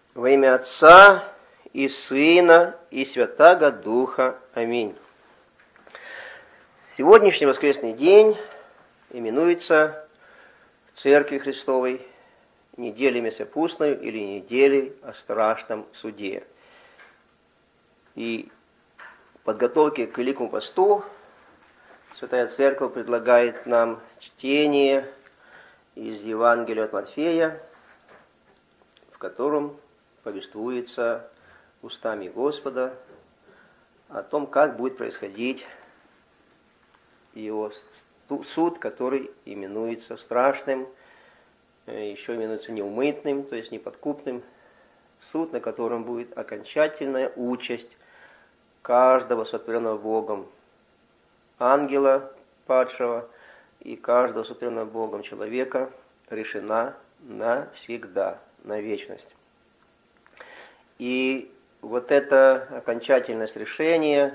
Во имя Отца и Сына и Святаго Духа. Аминь. Сегодняшний воскресный день именуется в Церкви Христовой неделей Мясопустной или неделей о страшном суде. И в подготовке к Великому посту Святая Церковь предлагает нам чтение из Евангелия от Матфея, в котором повествуется устами Господа о том, как будет происходить его суд, который именуется страшным, еще именуется неумытным, то есть неподкупным, суд, на котором будет окончательная участь каждого сотворенного Богом ангела падшего и каждого сотворенного Богом человека решена навсегда, на вечность. И вот эта окончательность решения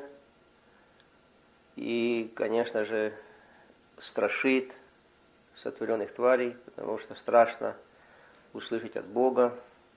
и, конечно же, страшит сотворенных тварей, потому что страшно услышать от Бога,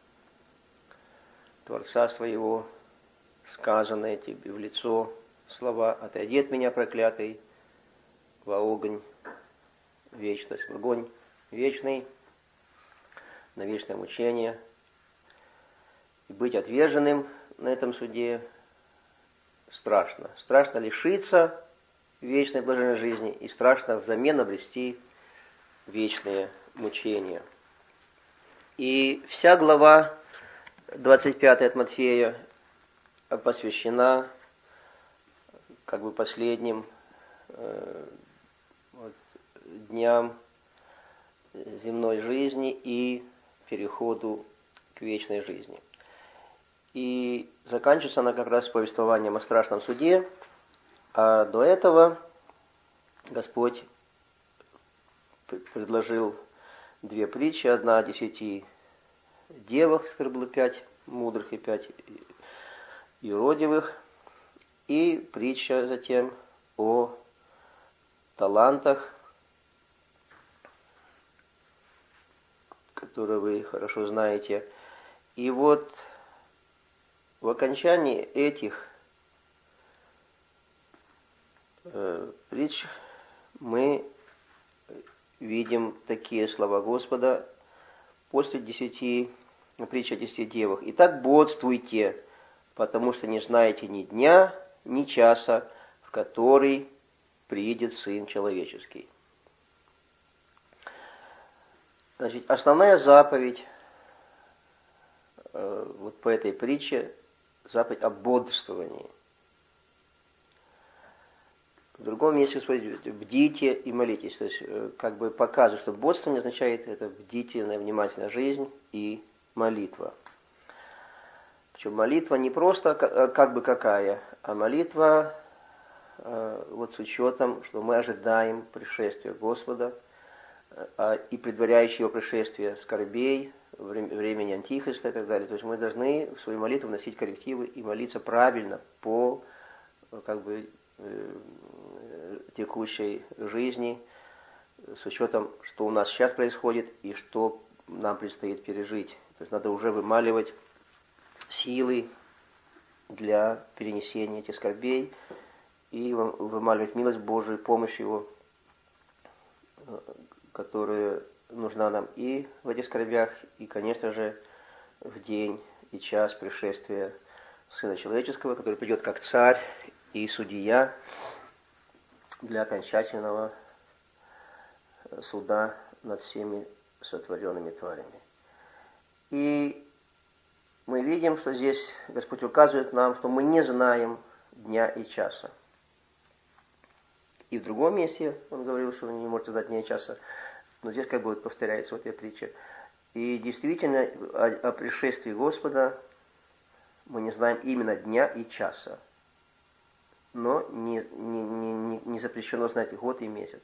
Творца своего, сказанные тебе в лицо слова: «Отойди от меня, проклятый, во огонь вечность, в огонь вечный, на вечное мучение». И быть отверженным на этом суде страшно. Страшно лишиться вечной блаженной жизни и страшно взамен обрести вечные мучения. И вся глава 25 от Матфея посвящена как бы последним дням земной жизни и переходу к вечной жизни. И заканчивается она как раз повествованием о страшном суде, а до этого Господь предложил две притчи. Одна о 10 девах, из которых было 5 мудрых и 5 юродивых, и притча затем о талантах, которые вы хорошо знаете. И вот в окончании этих притч мы видим такие слова Господа после притчи о 10 девах. «Итак, бодрствуйте, потому что не знаете ни дня, ни часа, в который приидет Сын Человеческий». Значит, основная заповедь вот по этой притче — заповедь о бодрствовании. В другом месте говорит: бдите и молитесь. То есть, как бы показывает, что бодрствование означает это бдительная, внимательная жизнь и молитва. Причем молитва не просто как бы какая, а молитва вот с учетом, что мы ожидаем пришествия Господа и предваряющего его пришествия скорбей, времени Антихриста и так далее. То есть мы должны в свою молитву вносить коррективы и молиться правильно по как бы текущей жизни, с учетом, что у нас сейчас происходит и что нам предстоит пережить. То есть надо уже вымаливать силы для перенесения этих скорбей и вымаливать милость Божию, помощь Его, которая нужна нам и в этих скорбях, и, конечно же, в день и час пришествия Сына Человеческого, который придет как царь и судья для окончательного суда над всеми сотворенными тварями. И мы видим, что здесь Господь указывает нам, что мы не знаем дня и часа. И в другом месте Он говорил, что вы не можете знать дня и часа, но здесь как бы повторяется в этой притче. И действительно, о пришествии Господа мы не знаем именно дня и часа. Но не запрещено знать год и месяц.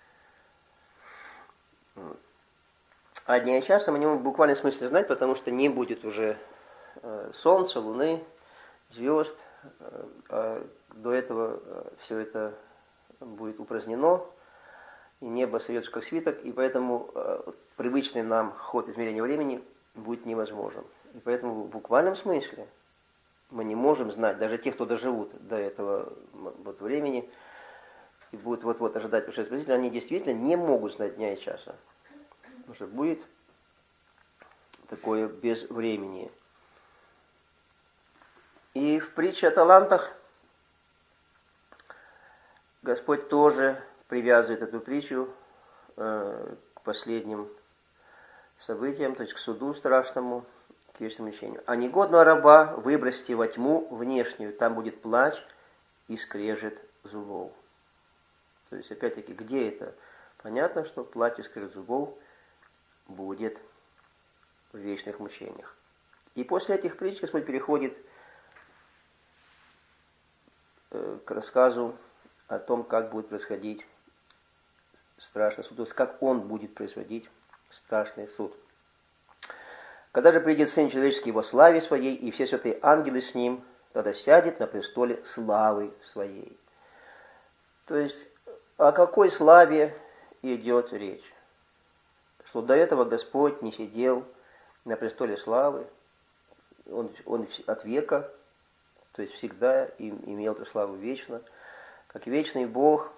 А дня и часа мы не можем в буквальном смысле знать, потому что не будет уже солнца, луны, звезд. До этого все это будет упразднено, и небо сойдется как свиток, и поэтому привычный нам ход измерения времени будет невозможен. И поэтому в буквальном смысле мы не можем знать, даже те, кто доживут до этого вот времени и будут вот-вот ожидать пришествия Спасителя, они действительно не могут знать дня и часа. Потому что будет такое безвременье. И в притче о талантах Господь тоже привязывает эту притчу к последним событиям, то есть к суду страшному, к вечному мучению. А негодного раба выбросьте во тьму внешнюю, там будет плач и скрежет зубов. То есть, опять-таки, где это? Понятно, что плач и скрежет зубов будет в вечных мучениях. И после этих притч Господь переходит к рассказу о том, как будет происходить страшный суд, то есть как Он будет производить страшный суд. Когда же придет Сын Человеческий во славе Своей, и все святые ангелы с Ним, тогда сядет на престоле славы Своей. То есть, о какой славе идет речь? Что до этого Господь не сидел на престоле славы, Он от века, то есть всегда имел эту славу вечно. Как вечный Бог,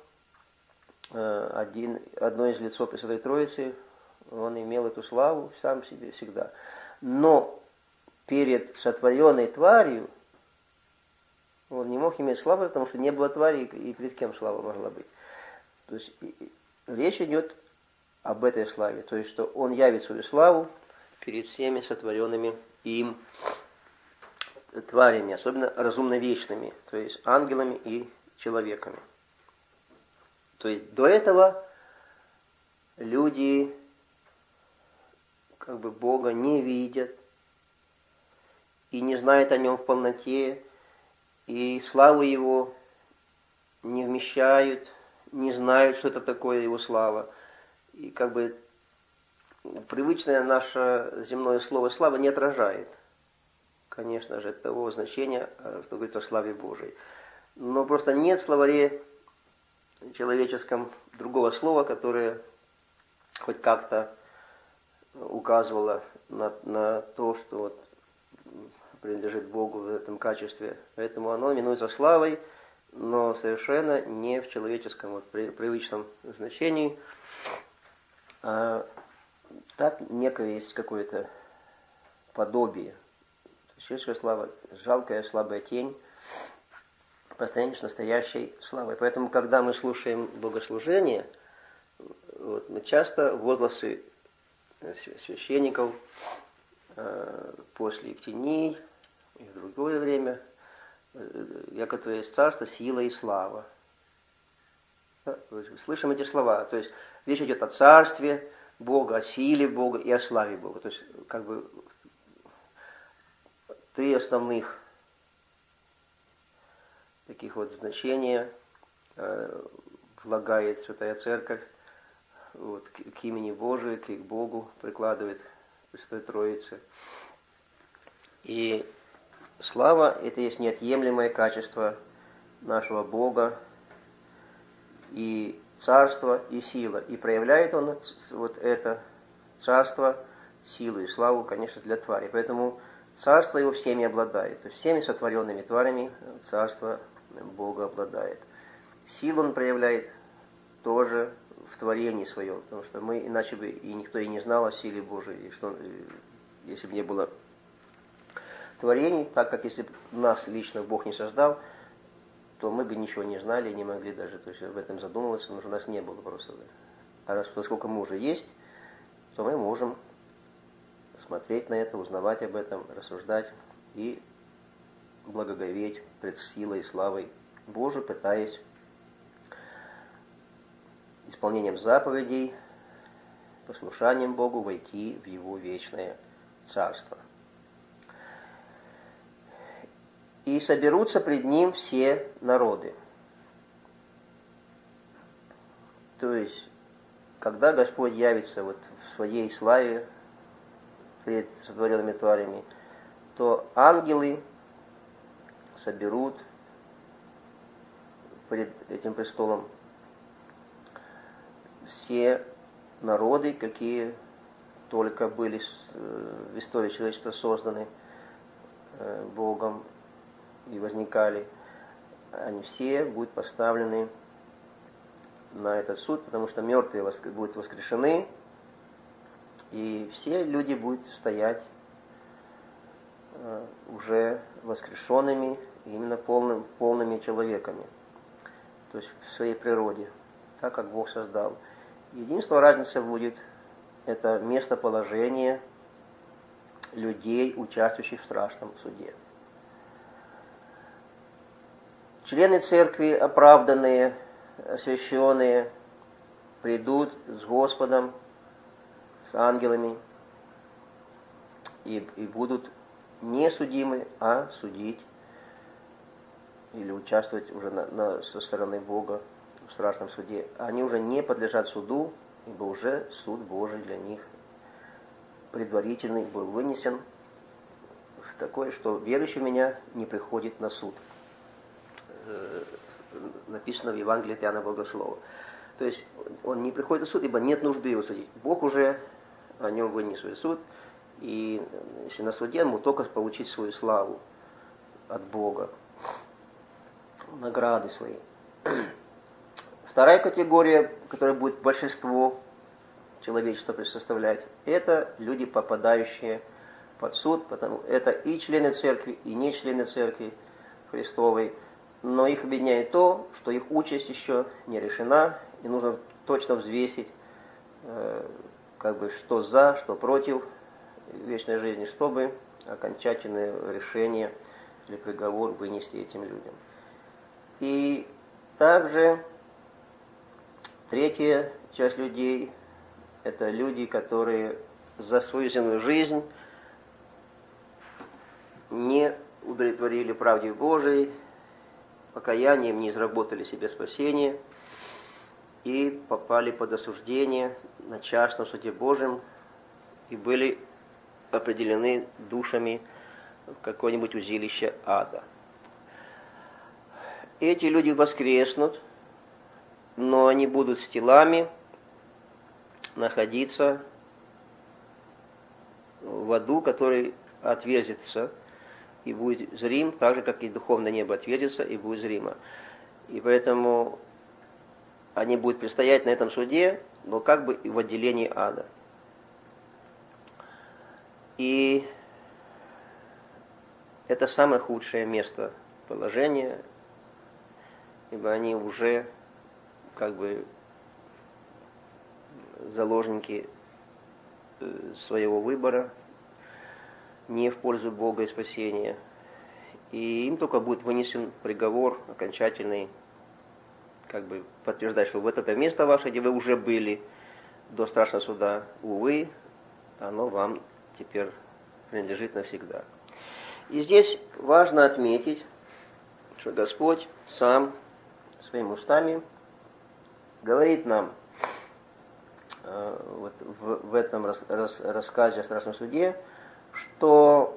одно из лицо Пресвятой Троицы, Он имел эту славу сам себе всегда. Но перед сотворенной тварью Он не мог иметь славы, потому что не было твари, и перед кем слава могла быть. То есть речь идет об этой славе, то есть что Он явит свою славу перед всеми сотворенными им тварями, особенно разумно вечными, то есть ангелами и человеками. То есть до этого люди как бы Бога не видят и не знают о Нем в полноте, и славу Его не вмещают, не знают, что это такое Его слава. И как бы привычное наше земное слово «слава» не отражает, конечно же, того значения, что говорится о славе Божией. Но просто нет в словаре человеческом другого слова, которое хоть как-то указывало на то, что вот принадлежит Богу в этом качестве. Поэтому оно именуется славой, но совершенно не в человеческом вот, привычном значении. А так некое есть какое-то подобие. Человеческая слава, жалкая, слабая тень по сравнению с настоящей славой. Поэтому, когда мы слушаем богослужение, вот, мы часто возгласы священников после Ектении и в другое время, якотво есть царство, сила и слава. Да? Слышим эти слова. То есть речь идет о царстве Бога, о силе Бога и о славе Бога. То есть как бы три основных таких вот значения влагает Святая Церковь вот, к имени Божию, к Богу прикладывает Пресвятой Троице. И слава – это есть неотъемлемое качество нашего Бога, и царство, и сила. И проявляет Он вот это царство, силу и славу, конечно, для твари. Поэтому царство Его всеми обладает. То есть всеми сотворенными тварями царство Бога обладает. Силу Он проявляет тоже в творении Своем, потому что мы иначе бы и никто и не знал о силе Божией, и что, если бы не было творений, так как если бы нас лично Бог не создал, то мы бы ничего не знали, не могли даже то есть, об этом задумываться, потому что у нас не было просто. А поскольку мы уже есть, то мы можем смотреть на это, узнавать об этом, рассуждать и благоговеть пред силой и славой Божией, пытаясь исполнением заповедей, послушанием Богу войти в Его вечное царство. И соберутся пред Ним все народы. То есть, когда Господь явится вот в Своей славе пред сотворенными тварями, то ангелы соберут пред этим престолом все народы, какие только были в истории человечества созданы Богом и возникали, они все будут поставлены на этот суд, потому что мертвые будут воскрешены, и все люди будут стоять уже воскрешенными, именно полными человеками, то есть в своей природе, так как Бог создал. Единственная разница будет — это местоположение людей, участвующих в страшном суде. Члены церкви, оправданные, освященные, придут с Господом, с ангелами, и будут не судимы, а судить или участвовать уже со стороны Бога в страшном суде. Они уже не подлежат суду, ибо уже суд Божий для них предварительный был вынесен, такое, что верующий в меня не приходит на суд. Написано в Евангелии от Иоанна Богослова. То есть он не приходит на суд, ибо нет нужды его судить. Бог уже о нем вынес свой суд, и если на суде, ему только получить свою славу от Бога, награды свои. Вторая категория, которая будет большинство человечества составлять, это люди, попадающие под суд, потому это и члены церкви, и не члены церкви Христовой, но их объединяет то, что их участь еще не решена, и нужно точно взвесить, что за, что против вечной жизни, чтобы окончательное решение или приговор вынести этим людям. И также третья часть людей — это люди, которые за свою земную жизнь не удовлетворили правде Божией, покаянием не изработали себе спасение и попали под осуждение на частном суде Божьем и были определены душами в какое-нибудь узилище ада. Эти люди воскреснут, но они будут с телами находиться в аду, который отверзится и будет зрим, так же, как и духовное небо отверзится и будет зримо. И поэтому они будут предстоять на этом суде, но как бы и в отделении ада. И это самое худшее место положения, ибо они уже как бы заложники своего выбора, не в пользу Бога и спасения. И им только будет вынесен приговор окончательный, как бы подтверждать, что вот это место ваше, где вы уже были до страшного суда, увы, оно вам теперь принадлежит навсегда. И здесь важно отметить, что Господь сам своими устами говорит нам вот в этом рассказе о страшном суде, что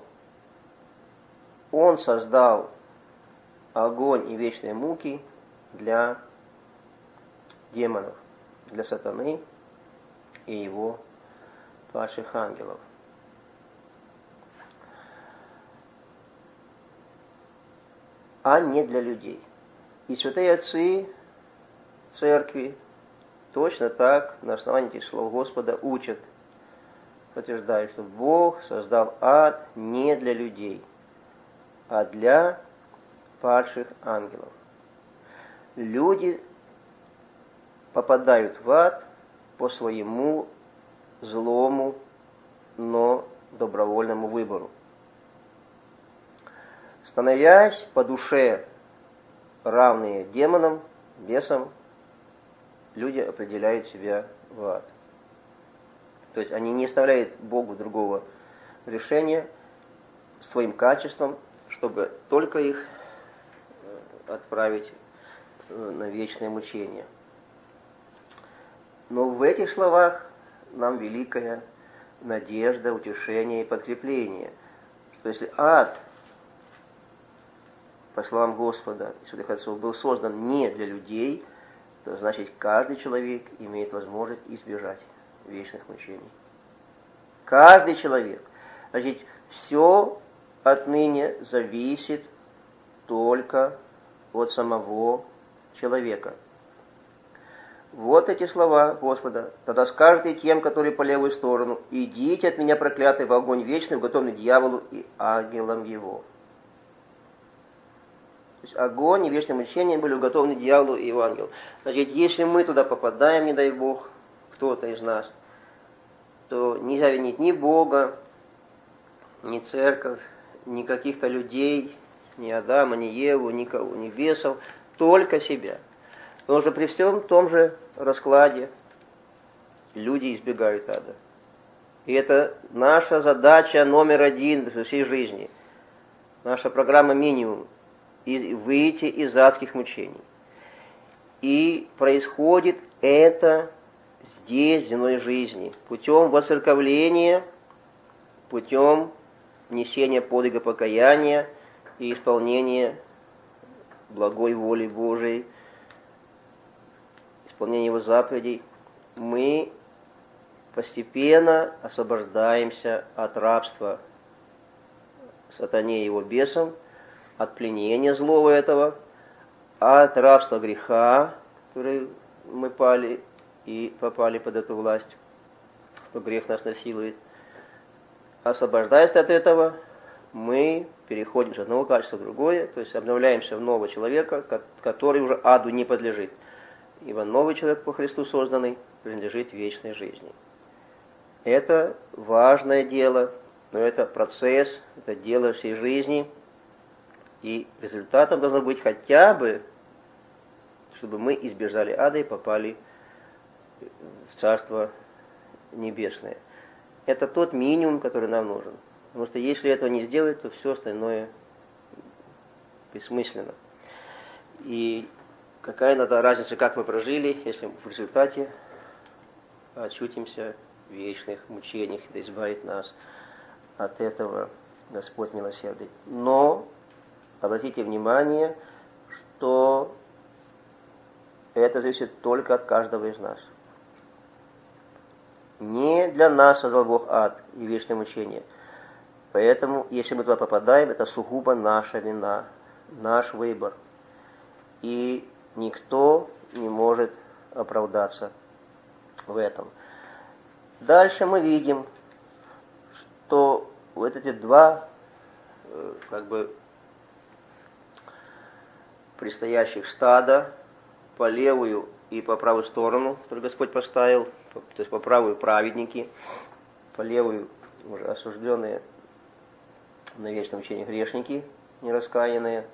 Он создал огонь и вечные муки для демонов, для сатаны и его падших ангелов. А не для людей. И святые отцы церкви точно так на основании этих слов Господа учат, подтверждают, что Бог создал ад не для людей, а для падших ангелов. Люди попадают в ад по своему злому, но добровольному выбору. Становясь по душе равные демонам, бесам, люди определяют себя в ад. То есть они не оставляют Богу другого решения своим качеством, чтобы только их отправить на вечное мучение. Но в этих словах нам великая надежда, утешение и подкрепление, что если ад, по словам Господа и святых отцов, был создан не для людей, то значит каждый человек имеет возможность избежать вечных мучений. Каждый человек. Значит, все отныне зависит только от самого человека. Вот эти слова Господа. Тогда скажете тем, которые по левую сторону: идите от меня, проклятый, в огонь вечный, уготованный дьяволу и ангелам его. То есть огонь и вечное мучение были уготованы дьяволу и его ангелу. Значит, если мы туда попадаем, не дай Бог, кто-то из нас, то нельзя винить ни Бога, ни церковь, ни каких-то людей, ни Адама, ни Еву, никого, ни бесов, только себя. Потому что при всем том же раскладе люди избегают ада. И это наша задача номер один в всей жизни. Наша программа минимум. Выйти из адских мучений. И происходит это здесь, в земной жизни, путем воцерковления, путем несения подвига покаяния и исполнения благой воли Божией, исполнения Его заповедей, мы постепенно освобождаемся от рабства сатане и его бесам, от пленения злого этого, от рабства греха, в который мы пали и попали под эту власть, что грех нас насилует. Освобождаясь от этого, мы переходим с одного качества в другое, то есть обновляемся в нового человека, который уже аду не подлежит. Ибо новый человек по Христу созданный принадлежит вечной жизни. Это важное дело, но это процесс, это дело всей жизни. И результатом должно быть хотя бы, чтобы мы избежали ада и попали в Царство Небесное. Это тот минимум, который нам нужен. Потому что если этого не сделать, то все остальное бессмысленно. И какая надо разница, как мы прожили, если в результате очутимся в вечных мучениях, да избавит нас от этого Господь милосердный. Но обратите внимание, что это зависит только от каждого из нас. Не для нас создал Бог ад и вечное мучение. Поэтому, если мы туда попадаем, это сугубо наша вина, наш выбор. И никто не может оправдаться в этом. Дальше мы видим, что вот эти два предстоящих стада, по левую и по правую сторону, которую Господь поставил, то есть по правую праведники, по левую уже осужденные на вечном мучении грешники, нераскаянные.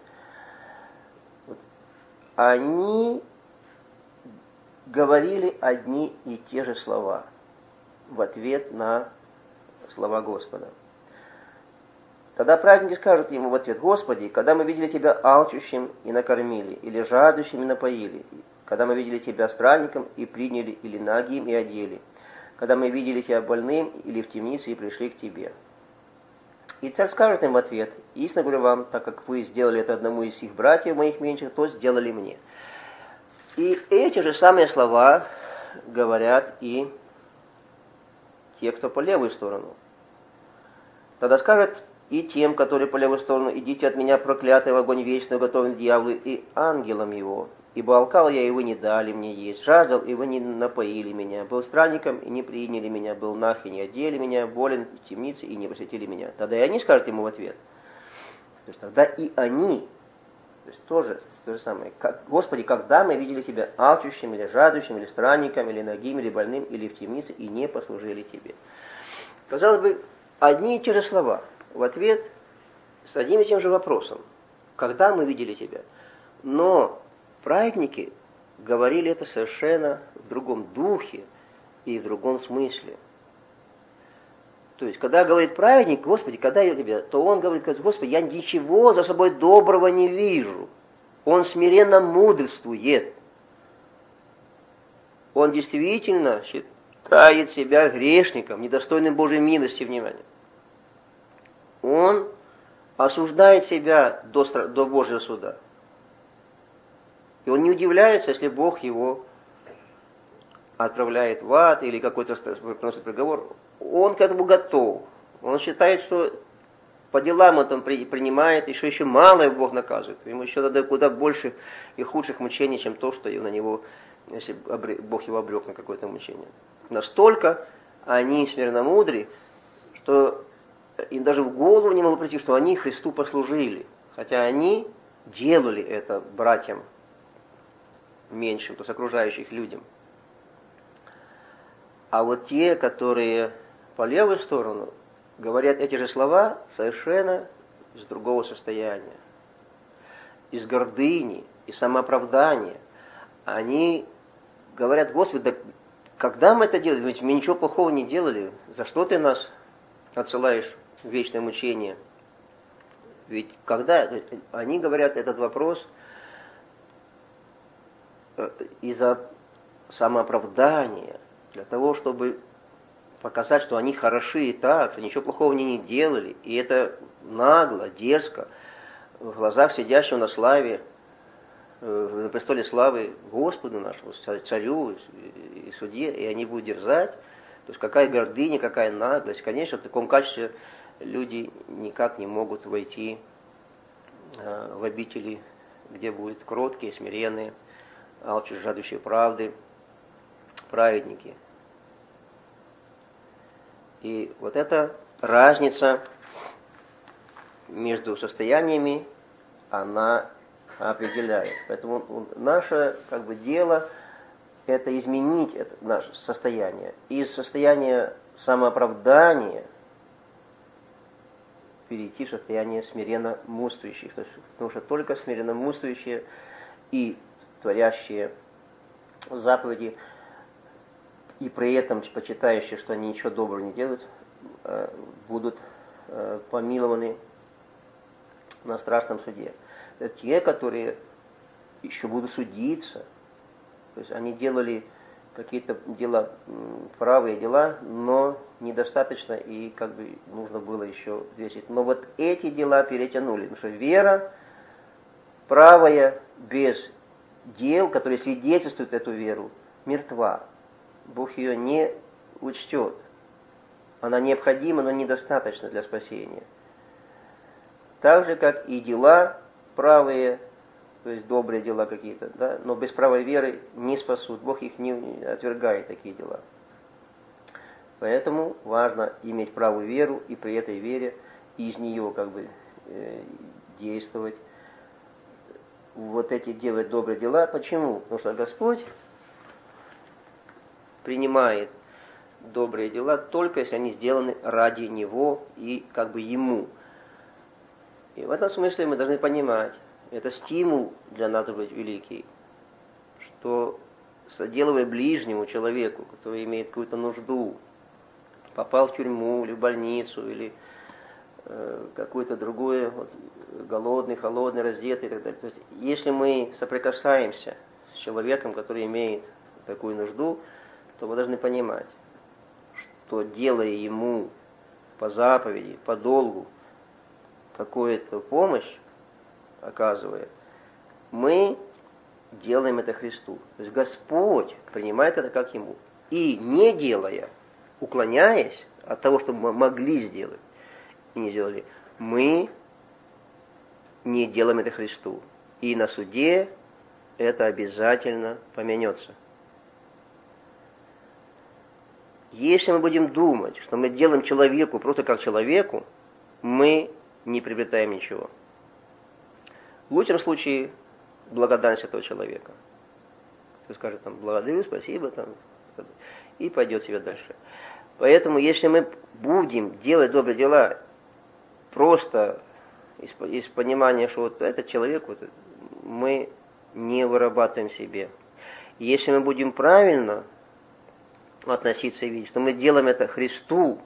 Они говорили одни и те же слова в ответ на слова Господа. Тогда праведники скажут ему в ответ: Господи, когда мы видели Тебя алчущим и накормили, или жаждущим и напоили, когда мы видели Тебя странником и приняли, или нагим и одели, когда мы видели Тебя больным или в темнице и пришли к Тебе. И царь скажет им в ответ: истинно говорю вам, так как вы сделали это одному из их братьев моих меньших, то сделали мне. И эти же самые слова говорят и те, кто по левую сторону. Тогда скажет и тем, которые по левую сторону: идите от меня, проклятый, в огонь вечный, уготованный дьяволу и ангелам его. Ибо алкал я, и вы не дали мне есть, жаждал, и вы не напоили меня, был странником, и не приняли меня, был наг, и не одели меня, болен в темнице, и не посетили меня. Тогда и они скажут ему в ответ. То есть тогда и они, то есть тоже то же самое. Господи, когда мы видели Тебя алчущим, или жаждущим, или странником, или нагим, или больным, или в темнице, и не послужили Тебе. Казалось бы, одни и те же слова в ответ с одним и тем же вопросом. Когда мы видели Тебя? Но праведники говорили это совершенно в другом духе и в другом смысле. То есть, когда говорит праведник: Господи, когда я Тебя, то он говорит: Господи, я ничего за собой доброго не вижу. Он смиренно мудрствует. Он действительно считает себя грешником, недостойным Божьей милости и внимания. Он осуждает себя до Божьего суда. И он не удивляется, если Бог его отправляет в ад или какой-то приносит приговор. он к этому готов. Он считает, что по делам он принимает, и что еще малое Бог наказывает. Ему еще надо куда больше и худших мучений, чем то, что на него, если Бог его обрек на какое-то мучение. Настолько они смиренномудры, что им даже в голову не могло прийти, что они Христу послужили. Хотя они делали это братьям меньшим, то есть окружающих людям. А вот те, которые по левую сторону, говорят эти же слова совершенно из другого состояния. Из гордыни, из самооправдания. Они говорят: Господи, да когда мы это делали? Ведь мы ничего плохого не делали. За что ты нас отсылаешь в вечное мучение? Ведь когда они говорят этот вопрос из-за самооправдания, для того, чтобы показать, что они хороши и так, что ничего плохого они не делали, и это нагло, дерзко, в глазах сидящего на славе, на престоле славы Господу нашему, царю и судье, и они будут дерзать. То есть какая гордыня, какая наглость. Конечно, в таком качестве люди никак не могут войти в обители, где будут кроткие, смиренные, алчущие, жаждущие правды, праведники. И вот эта разница между состояниями, она определяет. Поэтому наше дело это изменить наше состояние. Из состояния самооправдания перейти в состояние смиренно муствующих. Потому что только смиренно муствующие и творящие заповеди, и при этом почитающие, что они ничего доброго не делают, будут помилованы на страшном суде. Это те, которые еще будут судиться. То есть они делали какие-то дела, правые дела, но недостаточно, и нужно было еще взвесить. Но вот эти дела перетянули, потому что вера правая без дел, которые свидетельствуют эту веру, мертва. Бог ее не учтет. Она необходима, но недостаточна для спасения. Так же, как и дела правые, то есть добрые дела какие-то, да, но без правой веры не спасут. Бог их не отвергает, такие дела. Поэтому важно иметь правую веру и при этой вере из нее действовать. Вот эти делать добрые дела. Почему? Потому что Господь принимает добрые дела только если они сделаны ради Него и Ему. И в этом смысле мы должны понимать, это стимул для нас быть великий, что соделывая ближнему человеку, который имеет какую-то нужду, попал в тюрьму или в больницу, или какое-то другое, голодный, холодный, раздетый и так далее. То есть, если мы соприкасаемся с человеком, который имеет такую нужду, то мы должны понимать, что делая ему по заповеди, по долгу, какую-то помощь оказывая, мы делаем это Христу. То есть Господь принимает это как Ему. И не делая, уклоняясь от того, что мы могли сделать и не сделали, мы не делаем это Христу. И на суде это обязательно помянется. Если мы будем думать, что мы делаем человеку просто как человеку, мы не приобретаем ничего. В лучшем случае благодарность этого человека. Кто скажет благодарю, спасибо, и пойдет себе дальше. Поэтому, если мы будем делать добрые дела просто из понимания, что этот человек, мы не вырабатываем себе. Если мы будем правильно относиться и видеть, что мы делаем это Христу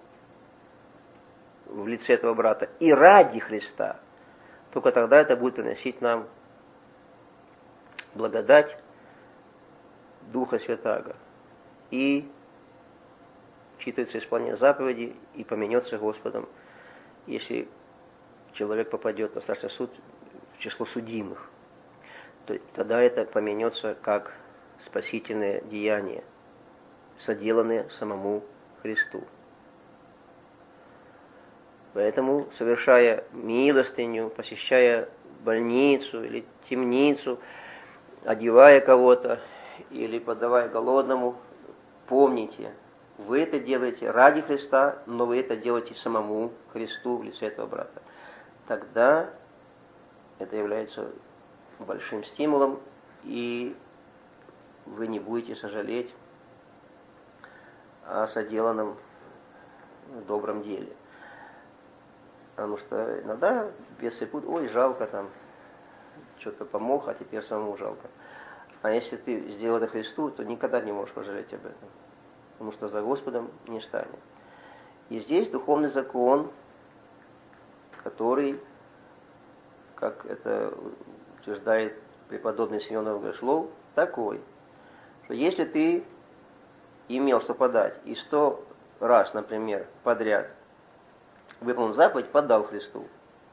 в лице этого брата и ради Христа, только тогда это будет приносить нам благодать Духа Святаго. И читается исполнение заповедей и поменется Господом, если человек попадет на страшный суд в число судимых. То тогда это поменется как спасительное деяние, соделанное самому Христу. Поэтому, совершая милостыню, посещая больницу или темницу, одевая кого-то или подавая голодному, помните, вы это делаете ради Христа, но вы это делаете самому Христу в лице этого брата. Тогда это является большим стимулом, и вы не будете сожалеть о соделанном добром деле. Потому что иногда бесы будут, ой, жалко там, что-то помог, а теперь самому жалко. А если ты сделал это Христу, то никогда не можешь пожалеть об этом. Потому что за Господом не станет. И здесь духовный закон, который, как это утверждает преподобный Симеон Богослов, такой, что если ты имел что подать, и 100 раз, например, подряд выполнил заповедь, подал Христу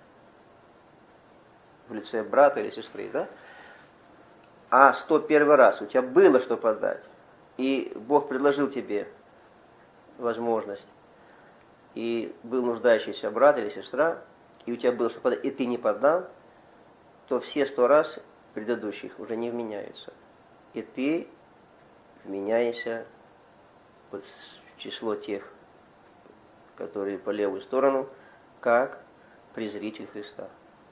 в лице брата или сестры, да? А 101 раз у тебя было что подать, и Бог предложил тебе возможность, и был нуждающийся брат или сестра, и у тебя было что подать, и ты не подал, то все 100 раз предыдущих уже не вменяются. И ты вменяешься вот в число тех, которые по левую сторону, как презритель Христа.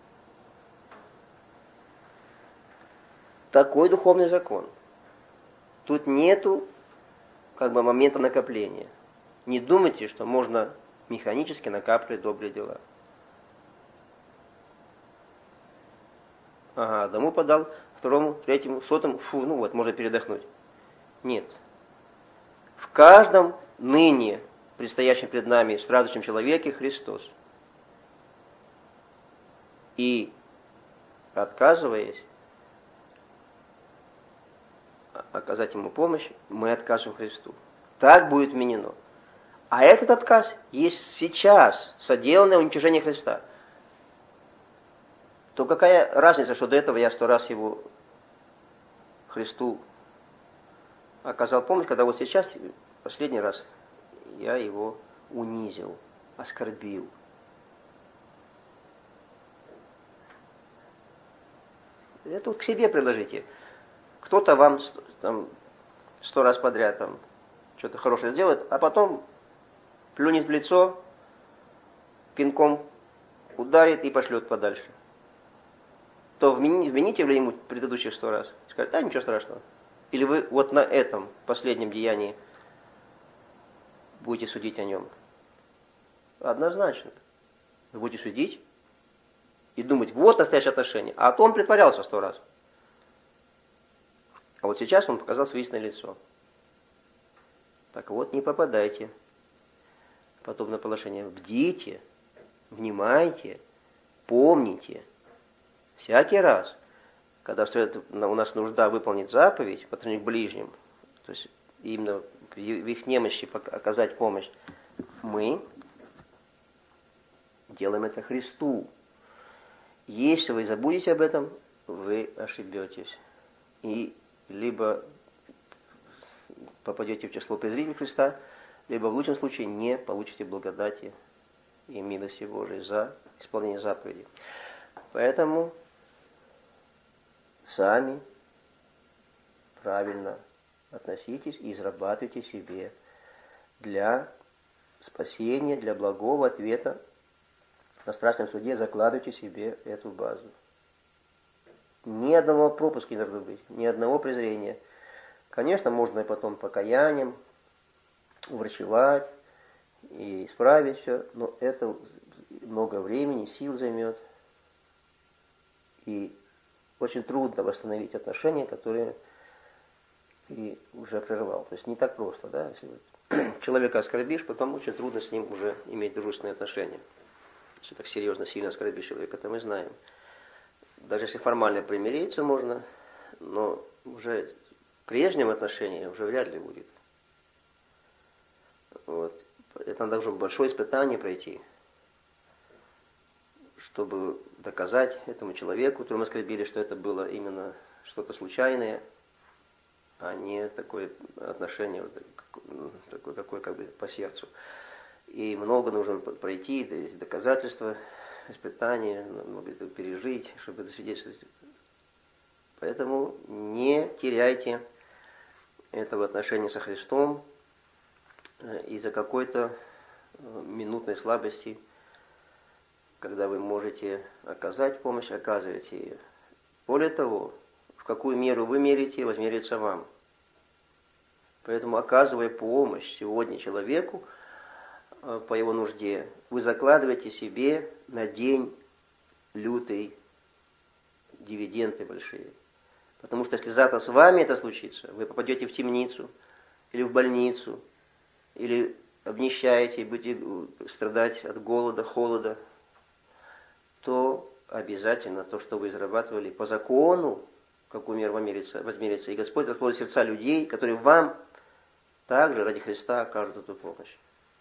Такой духовный закон. Тут нету момента накопления. Не думайте, что можно механически накапливать добрые дела. Ага, одному подал, второму, третьему, сотому, можно передохнуть. Нет. В каждом ныне предстоящем пред нами страждущем человеке Христос. И, отказываясь оказать ему помощь, мы откажем Христу. Так будет вменено. А этот отказ есть сейчас соделанное уничижение Христа. То какая разница, что до этого я 100 раз его Христу оказал помощь, когда вот сейчас, последний раз, я его унизил, оскорбил. Это вот к себе приложите. Кто-то вам 100 раз подряд что-то хорошее сделает, а потом плюнет в лицо, пинком ударит и пошлет подальше. То вмените ли ему предыдущих 100 раз? Скажет, да, ничего страшного. Или вы вот на этом последнем деянии будете судить о нем? Однозначно. Вы будете судить и думать, вот настоящее отношение. А то он притворялся 100 раз. А вот сейчас он показал свое истинное лицо. Так вот, не попадайте в подобное положение. Бдите, внимайте, помните. Всякий раз, когда у нас нужда выполнить заповедь по отношению к ближним, то есть именно в их немощи оказать помощь, мы делаем это Христу. Если вы забудете об этом, вы ошибетесь. И либо попадете в число презрителей Христа, либо в лучшем случае не получите благодати и милости Божией за исполнение заповедей. Поэтому сами правильно относитесь и израбатывайте себе для спасения, для благого ответа на страшном суде, закладывайте себе эту базу. Ни одного пропуска не должно быть, ни одного презрения. Конечно, можно и потом покаянием уврачевать и исправить все, но это много времени, сил займет. И очень трудно восстановить отношения, которые ты уже прервал. То есть не так просто, да? Если человека оскорбишь, потом очень трудно с ним уже иметь дружественные отношения. Если так серьезно, сильно оскорбишь человека, это мы знаем. Даже если формально примириться можно, но уже в прежнем отношении уже вряд ли будет. Вот. Это надо уже большое испытание пройти, чтобы доказать этому человеку, которому оскорбили, что это было именно что-то случайное, а не такое отношение, такое как бы по сердцу. и много нужно пройти, то есть доказательства, испытания, много этого пережить, чтобы это свидетельствовать. Поэтому не теряйте этого отношения со Христом из-за какой-то минутной слабости, когда вы можете оказать помощь, оказывайте ее. Более того, в какую меру вы мерите, возмерится вам. Поэтому, оказывая помощь сегодня человеку по его нужде, вы закладываете себе на день лютый дивиденды большие. Потому что если завтра с вами это случится, вы попадете в темницу или в больницу, или обнищаете и будете страдать от голода, холода, то обязательно то, что вы зарабатывали по закону, в какую меру возмерится, и Господь расположит сердца людей, которые вам также ради Христа окажут эту помощь.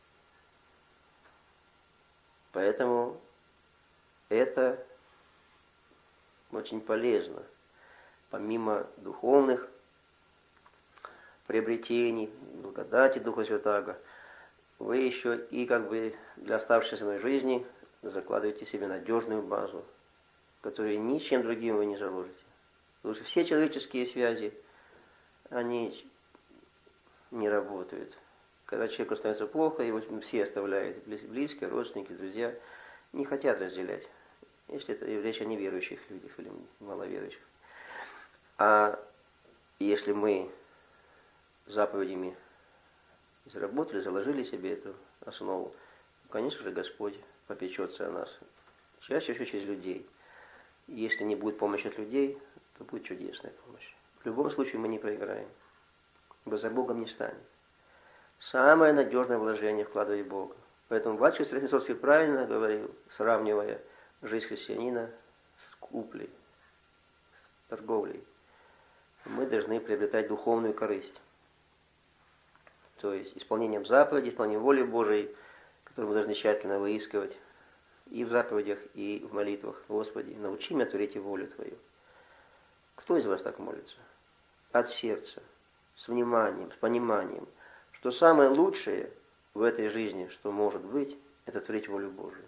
Поэтому это очень полезно. Помимо духовных приобретений, благодати Духа Святаго, вы еще и для оставшейся жизни закладываете себе надежную базу, которую ничем другим вы не заложите. Потому что все человеческие связи, они не работают. Когда человеку становится плохо, его все оставляют, близкие, родственники, друзья, не хотят разделять. Если это речь о неверующих людях или маловерующих. А если мы заповедями заработали, заложили себе эту основу, то, конечно же, Господь попечется о нас. Чаще всего через людей. Если не будет помощи от людей, то будет чудесная помощь. В любом случае мы не проиграем. Ибо за Богом не станем. Самое надежное вложение вкладывать в Бога. Поэтому батюшка Стрельцовский правильно говорил, сравнивая жизнь христианина с куплей, с торговлей. Мы должны приобретать духовную корысть. То есть исполнением заповедей, исполнением воли Божией, которую мы должны тщательно выискивать и в заповедях, и в молитвах. Господи, научи меня творить волю Твою. Кто из вас так молится? От сердца, с вниманием, с пониманием, что самое лучшее в этой жизни, что может быть, это творить волю Божию.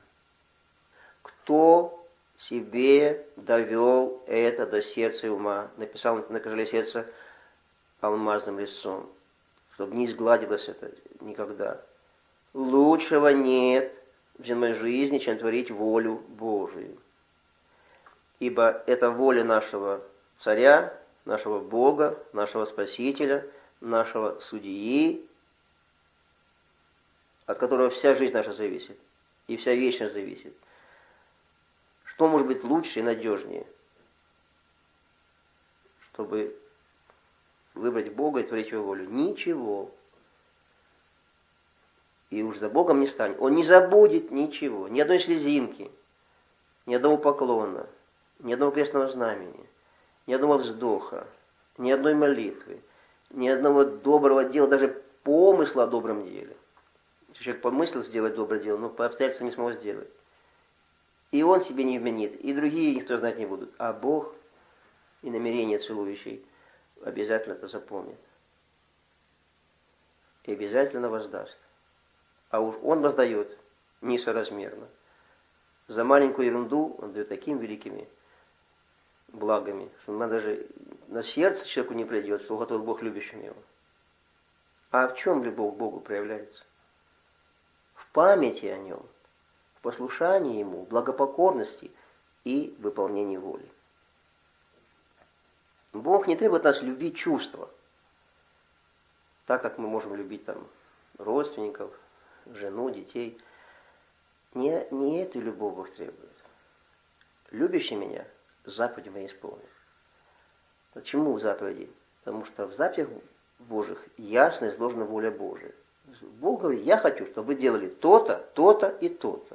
Кто себе довел это до сердца и ума, написал на кожеле сердца алмазным резцом, чтобы не изгладилось это никогда. Лучшего нет в земной жизни, чем творить волю Божию. Ибо это воля нашего Царя, нашего Бога, нашего Спасителя, нашего Судьи, от которого вся жизнь наша зависит, и вся вечность зависит. Что может быть лучше и надежнее, чтобы выбрать Бога и творить Его волю? Ничего. И уж за Богом не станет. Он не забудет ничего, ни одной слезинки, ни одного поклона, ни одного крестного знамени, ни одного вздоха, ни одной молитвы, ни одного доброго дела, даже помысла о добром деле. Если человек помыслил сделать доброе дело, но по обстоятельствам не смог сделать. И он себе не вменит, и другие никто знать не будут. А Бог и намерение целующий обязательно это запомнит. И обязательно воздаст. А уж Он воздает несоразмерно. За маленькую ерунду Он дает такими великими благами, что даже на сердце человеку не придет, что готов Бог любящим его. А в чем любовь к Богу проявляется? В памяти о Нем, в послушании Ему, в благопокорности и выполнении воли. Бог не требует от нас любить чувства, так как мы можем любить родственников, жену, детей. Не эту любовь Бог требует. Любящий меня заповеди мои исполнит. Почему в заповеди? Потому что в заповедях Божьих ясно изложена воля Божия. Бог говорит, я хочу, чтобы вы делали то-то, то-то и то-то.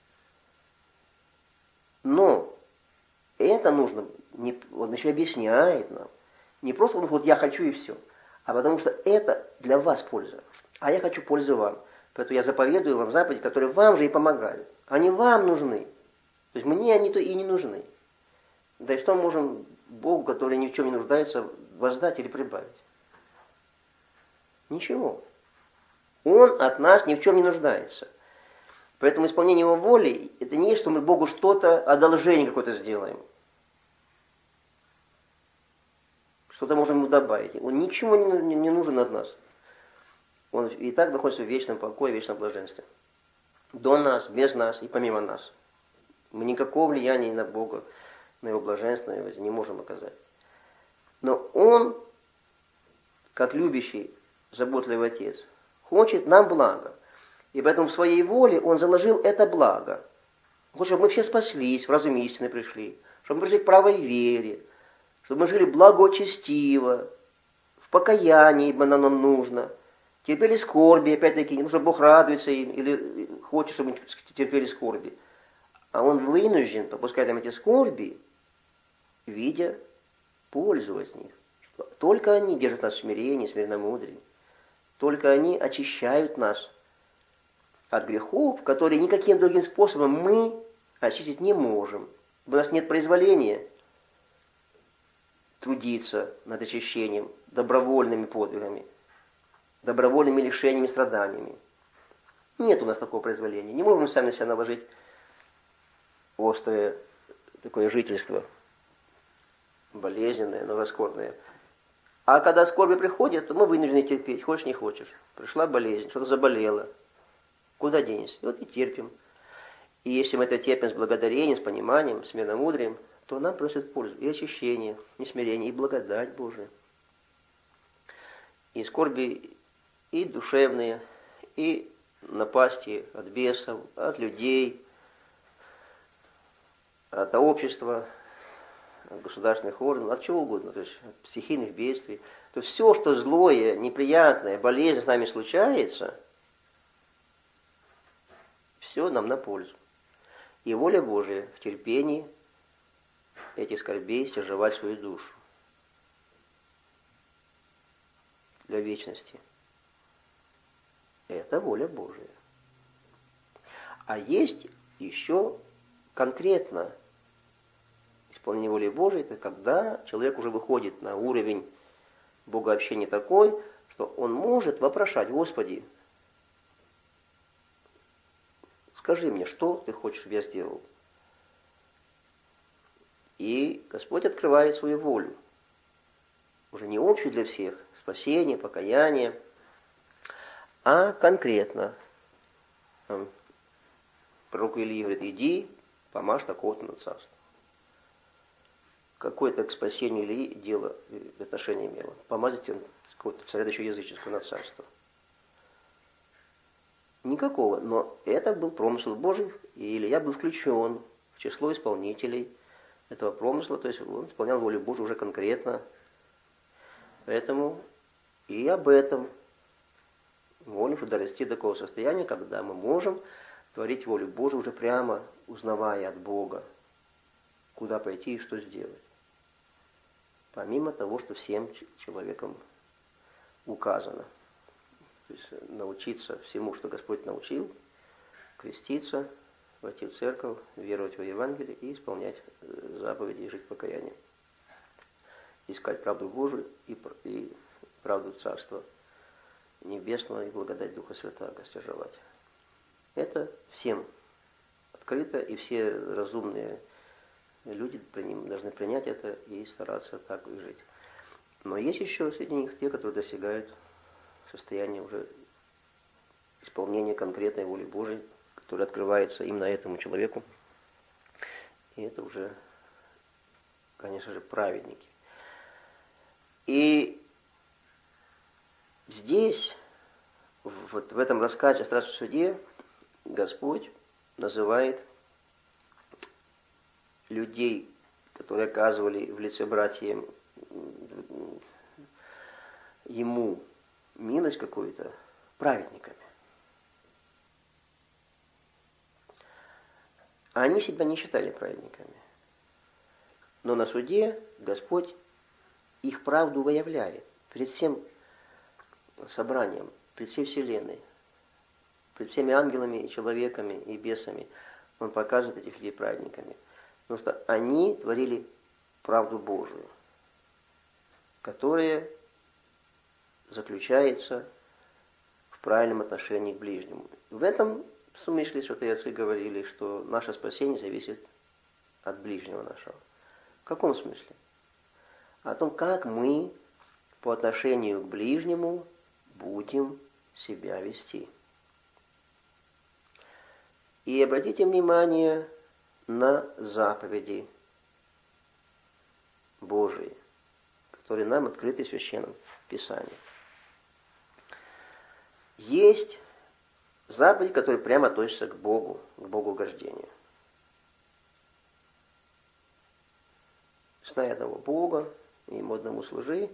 Но это нужно, он еще объясняет нам, не просто вот я хочу и все, а потому что это для вас польза, а я хочу пользы вам. Поэтому я заповедую вам заповеди, которые вам же и помогают. Они вам нужны. То есть мне они-то и не нужны. Да и что мы можем Богу, который ни в чем не нуждается, воздать или прибавить? Ничего. Он от нас ни в чем не нуждается. Поэтому исполнение Его воли, это не есть, что мы Богу что-то, одолжение какое-то сделаем. Что-то можем Ему добавить. Он ничего не нужен от нас. Он и так находится в вечном покое, в вечном блаженстве. До нас, без нас и помимо нас. Мы никакого влияния на Бога, на Его блаженство не можем оказать. Но Он, как любящий, заботливый Отец, хочет нам блага. И поэтому в своей воле Он заложил это благо. Он хочет, чтобы мы все спаслись, в разум истины пришли, чтобы мы пришли к правой вере, чтобы мы жили благочестиво, в покаянии, ибо нам нужно, терпели скорби, опять-таки, не нужно, Бог радуется им, или хочет, чтобы мы терпели скорби. А Он вынужден попускать нам эти скорби, видя пользу от них. Только они держат нас в смирении, смиренномудрии. Только они очищают нас от грехов, которые никаким другим способом мы очистить не можем. У нас нет произволения трудиться над очищением добровольными подвигами, добровольными лишениями, страданиями. Нет у нас такого произволения. Не можем мы сами на себя наложить острое такое жительство, болезненное, новоскорбное. А когда скорби приходят, то мы вынуждены терпеть, хочешь не хочешь. Пришла болезнь, что-то заболело. Куда денешься? И вот и терпим. И если мы это терпим с благодарением, с пониманием, с смиренномудрием, то нам приносит пользу и очищение, и смирение, и благодать Божия. И скорби и душевные, и напасти от бесов, от людей, от общества, от государственных органов, от чего угодно, то есть от стихийных бедствий. То есть все, что злое, неприятное, болезнь с нами случается, все нам на пользу. И воля Божия в терпении этих скорбей стяжевать свою душу для вечности. Это воля Божия. А есть еще конкретно исполнение воли Божией, это когда человек уже выходит на уровень богообщения такой, что он может вопрошать: Господи, скажи мне, что ты хочешь, чтобы я сделал? И Господь открывает свою волю. Уже не общую для всех, спасение, покаяние, а конкретно. Пророк Илия говорит: иди, помажь такого-то на царство. Какое-то к спасению Илии дело в отношении имело. Помазать какого-то царя, да еще языческого, на царство. Никакого, но это был промысел Божий, и Илия был включен в число исполнителей этого промысла, то есть он исполнял волю Божию уже конкретно. Поэтому и об этом молим, чтобы дорасти до такого состояния, когда мы можем творить волю Божию уже прямо узнавая от Бога, куда пойти и что сделать. Помимо того, что всем человекам указано. То есть научиться всему, что Господь научил, креститься, войти в церковь, веровать в Евангелие и исполнять заповеди и жить в покаянии. Искать правду Божию и правду Царства Небесного и благодать Духа Святаго стяжевать. Это всем открыто, и все разумные люди должны принять это и стараться так и жить. Но есть еще среди них те, которые достигают состояния уже исполнения конкретной воли Божией, которая открывается именно этому человеку. И это уже, конечно же, праведники. И здесь, вот в этом рассказе о страшном суде, Господь называет людей, которые оказывали в лице братьям ему милость какую-то, праведниками. А они себя не считали праведниками. Но на суде Господь их правду выявляет перед всем собранием, перед всей вселенной, перед всеми ангелами и человеками и бесами. Он показывает этих людей праведниками. Потому что они творили правду Божию, которая заключается в правильном отношении к ближнему. В этом смысле святые отцы говорили, что наше спасение зависит от ближнего нашего. В каком смысле? О том, как мы по отношению к ближнему будем себя вести. И обратите внимание на заповеди Божии, которые нам открыты в Священном Писании. Есть заповеди, которые прямо относятся к Богу угождению. Знай одного Бога, и ему одному служи,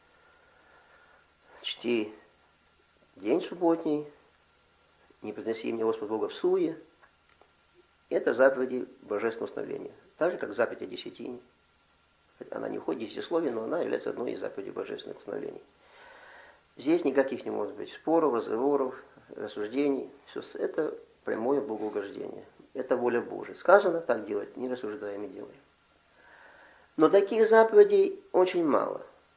чти день субботний, не произноси имя Господа Бога в суе. Это заповеди божественного установления. Так же, как заповедь о десятине. Она не входит в десятисловие, но она является одной из заповедей божественных установлений. Здесь никаких не может быть споров, разговоров, рассуждений. Все это прямое богоугождение. Это воля Божия. Сказано так делать, не рассуждаем и делаем. Но таких заповедей очень мало.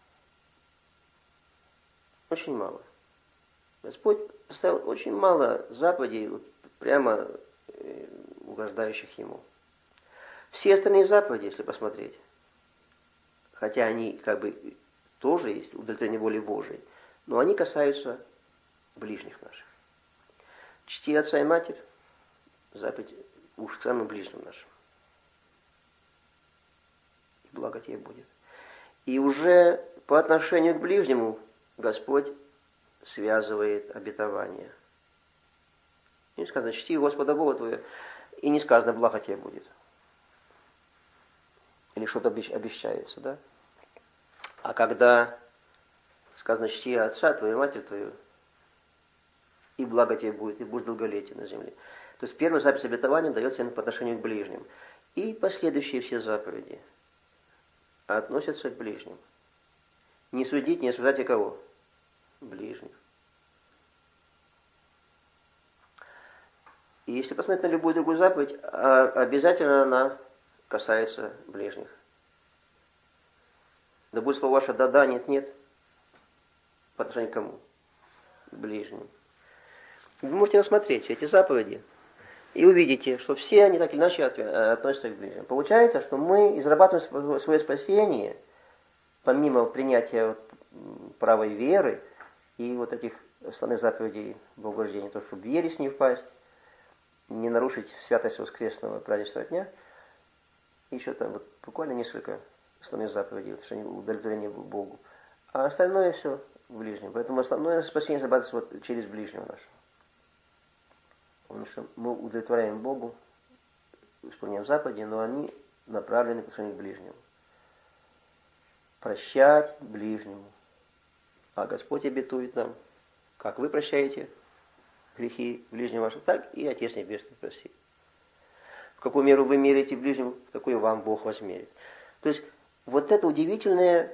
Очень мало. Господь поставил очень мало заповедей, вот, прямо угождающих Ему. Все остальные заповеди, если посмотреть, хотя они как бы тоже есть удовлетворение воли Божией, но они касаются ближних наших. Чти отца и матерь, заповедь уж к самым ближним нашим. И благо тебе будет. И уже по отношению к ближнему Господь связывает обетование. И не сказано, чти Господа Бога твоего, и не сказано, благо тебе будет. Или что-то обещается, да? А когда сказано, чти отца твою, матерь твою, и благо тебе будет, и будешь долголетен на земле. То есть первая заповедь обетования дается именно по отношению к ближним. И последующие все заповеди относятся к ближним. Не судить, не осуждать и кого? Ближних. И если посмотреть на любую другую заповедь, обязательно она касается ближних. Да будет слово ваше да-да, нет-нет. По отношению к кому? К ближним. Вы можете рассмотреть все эти заповеди и увидите, что все они так или иначе относятся к ближним. Получается, что мы израбатываем свое спасение, помимо принятия правой веры и вот этих основных заповедей богоугождения, то, чтобы в ересь не впасть, не нарушить святость воскресного праздничного дня, и еще там вот буквально несколько основных заповедей, в отношении удовлетворения Богу. А остальное все в ближнем. Поэтому основное спасение зарабатывается вот через ближнего нашего. Потому что мы удовлетворяем Богу, исполняем заповеди, но они направлены по отношению к ближнему. Прощать ближнему. А Господь обетует нам, как вы прощаете грехи ближнего вашего, так и Отец Небесный простит. В какую меру вы меряете ближнему, в такую вам Бог возмерит. То есть, вот это удивительная,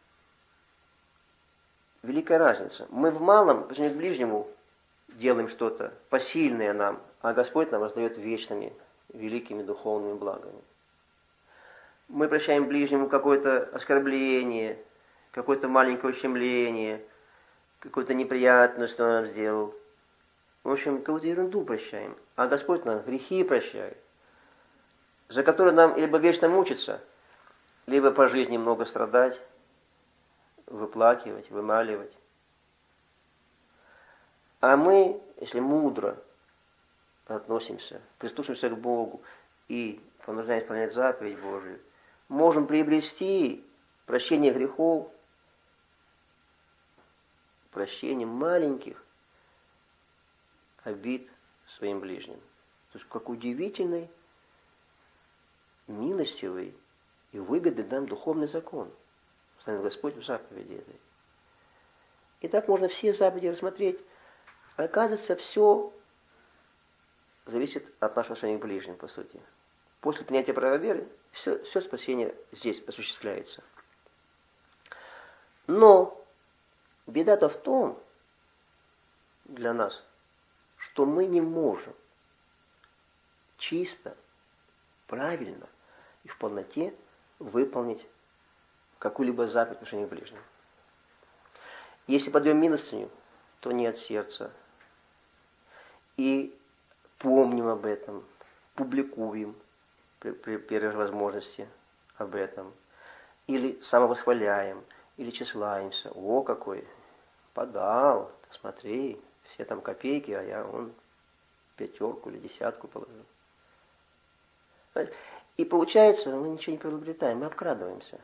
великая разница. Мы в малом, по отношению к ближнему, делаем что-то посильное нам, а Господь нам воздает вечными, великими духовными благами. Мы прощаем ближнему какое-то оскорбление, какое-то маленькое ущемление, какую-то неприятность, что он нам сделал. В общем, какую-то ерунду прощаем. А Господь нам грехи прощает, за которые нам либо вечно мучиться, либо по жизни много страдать, выплакивать, вымаливать. А мы, если мудро относимся, прислушаемся к Богу и понуждаем исполнять заповедь Божию, можем приобрести прощение грехов, прощение маленьких обид своим ближним. То есть, как удивительный, милостивый и выгодный нам духовный закон, установил Господь в заповеди этой. И так можно все заповеди рассмотреть. Оказывается, все зависит от нашего отношения к ближним, по сути. После принятия правой веры все спасение здесь осуществляется. Но беда-то в том, для нас, что мы не можем чисто, правильно и в полноте выполнить какую-либо заповедь в отношении к ближнему. Если подаем милостыню, то не от сердца, и помним об этом, публикуем при первой же возможности об этом, или самовосхваляем, или тщеславимся. О, какой подал, смотри, все там копейки, а я вон 5 или 10 положил. И получается, мы ничего не приобретаем, мы обкрадываемся.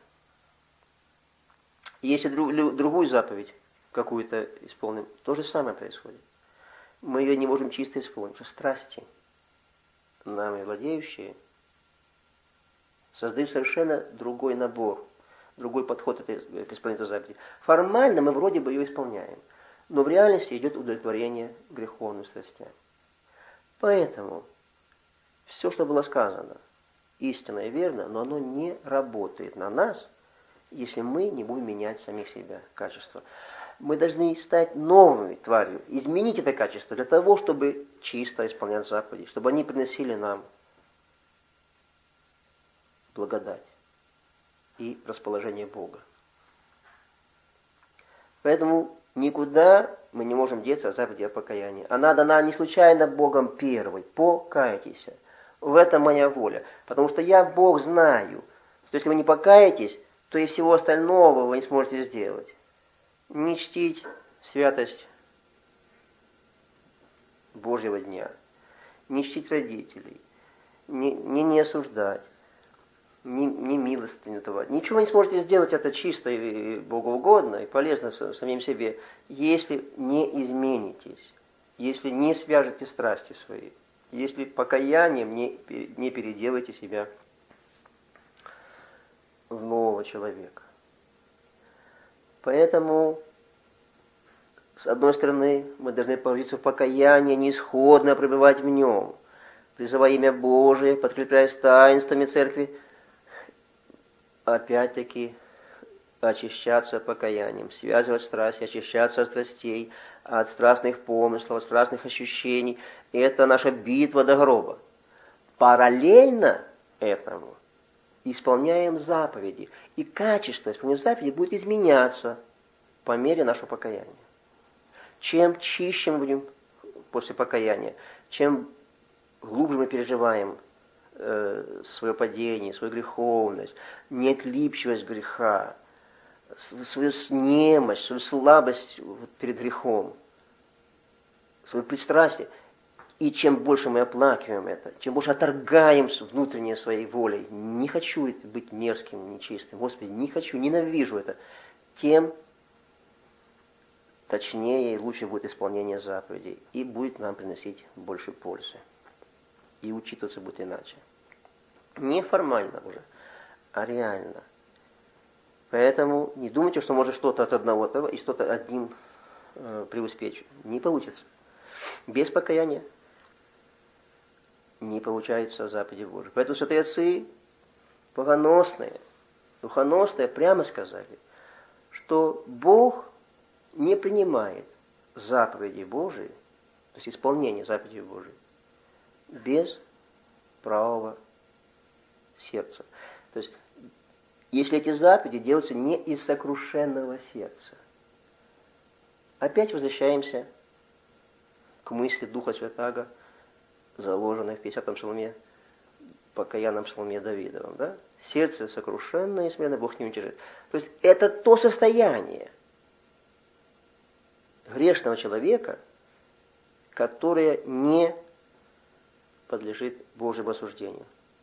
Если другую заповедь какую-то исполним, то же самое происходит. Мы ее не можем чисто исполнить, что страсти, нами владеющие, создают совершенно другой набор, другой подход к исполнению заповеди. Формально мы вроде бы ее исполняем, но в реальности идет удовлетворение греховным страстям. Поэтому все, что было сказано, истинно и верно, но оно не работает на нас, если мы не будем менять самих себя, качество. Мы должны стать новыми тварью, изменить это качество для того, чтобы чисто исполнять заповеди, чтобы они приносили нам благодать и расположение Бога. Поэтому никуда мы не можем деться от заповеди о покаянии. Она дана не случайно Богом первой. Покайтесь. В этом моя воля. Потому что я, Бог, знаю, что если вы не покаетесь, то и всего остального вы не сможете сделать. Не чтить святость Божьего дня, не чтить родителей, не осуждать, не милостыню давать. Ничего не сможете сделать это чисто и богоугодно, и полезно самим себе, если не изменитесь, если не свяжете страсти свои, если покаянием не переделаете себя в нового человека. Поэтому, с одной стороны, мы должны погрузиться в покаяние, неисходно пребывать в нем, призывая имя Божие, подкрепляясь таинствами церкви, опять-таки очищаться покаянием, связывать страсти, очищаться от страстей, от страстных помыслов, от страстных ощущений. Это наша битва до гроба. Параллельно этому исполняем заповеди. И качество исполнения заповедей будет изменяться по мере нашего покаяния. Чем чище мы будем после покаяния, чем глубже мы переживаем свое падение, свою греховность, неотлипчивость греха, свою немощь, свою слабость перед грехом, свое пристрастие. И чем больше мы оплакиваем это, чем больше отторгаем внутренней своей волей, не хочу быть мерзким, нечистым, Господи, не хочу, ненавижу это, тем точнее и лучше будет исполнение заповедей, и будет нам приносить больше пользы. И учитываться будет иначе. Не формально уже, а реально. Поэтому не думайте, что может что-то от одного и что-то одним преуспеть. Не получится. Без покаяния не получается заповеди Божьей. Поэтому святые отцы богоносные, духоносные прямо сказали, что Бог не принимает заповеди Божии, то есть исполнение заповедей Божьей, без правого сердца. То есть, если эти заповеди делаются не из сокрушенного сердца. Опять возвращаемся к мысли Духа Святаго, заложенной в 50-м псалме, покаянном псалме Давидовом. Да? Сердце сокрушенное и смиренное Бог не уничижит. То есть, это то состояние грешного человека, которое не подлежит Божьему осуждению.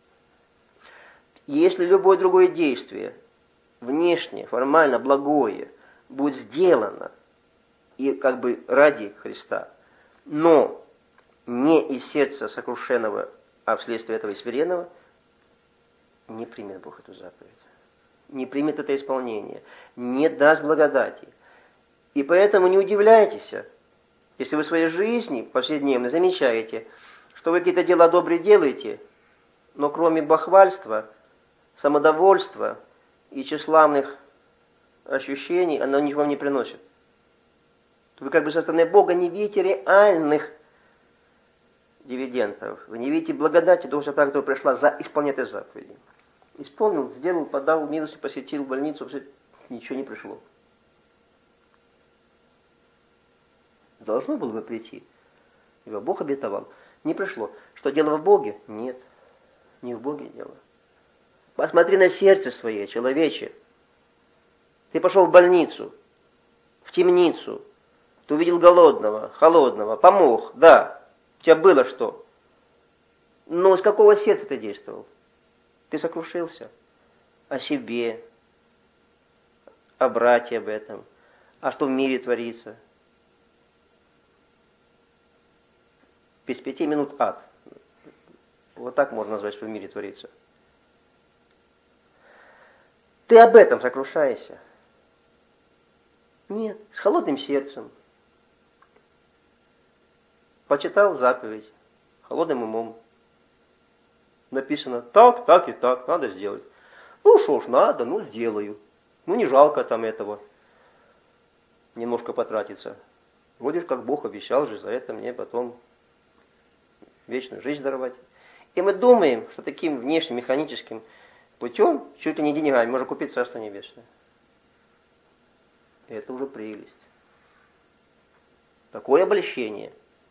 Если любое другое действие, внешне, формально, благое, будет сделано и как бы ради Христа, но не из сердца сокрушенного, а вследствие этого и смиренного, не примет Бог эту заповедь. Не примет это исполнение, не даст благодати. И поэтому не удивляйтесь, если вы в своей жизни повседневно замечаете, что вы какие-то дела добрые делаете, но кроме бахвальства, самодовольства и тщеславных ощущений, оно ничего вам не приносит. Вы как бы со стороны Бога не видите реальных дивидендов. Вы не видите благодати Духа Святаго, которая пришла за исполнение этой заповеди. Исполнил, сделал, подал милостью, посетил больницу, ничего не пришло. Должно было бы прийти. ибо Бог обетовал. Не пришло. Что дело в Боге? Нет, не в Боге дело. Посмотри на сердце свое, человече. Ты пошел в больницу, в темницу, ты увидел голодного, холодного, помог, да, у тебя было что. Но с какого сердца ты действовал? Ты сокрушился о себе, о брате об этом, а что в мире творится. Без 5 минут ад. Вот так можно назвать, что в мире творится. Ты об этом сокрушаешься? Нет, с холодным сердцем. Почитал заповедь, холодным умом. Написано так, так и так, надо сделать. Ну что ж, надо, ну сделаю. Ну не жалко там этого. Немножко потратиться. Вроде как Бог обещал же за это мне потом вечную жизнь даровать. И мы думаем, что таким внешним механическим путем, чуть ли не деньгами, можно купить Царство Небесное. И это уже прелесть. Такое обольщение.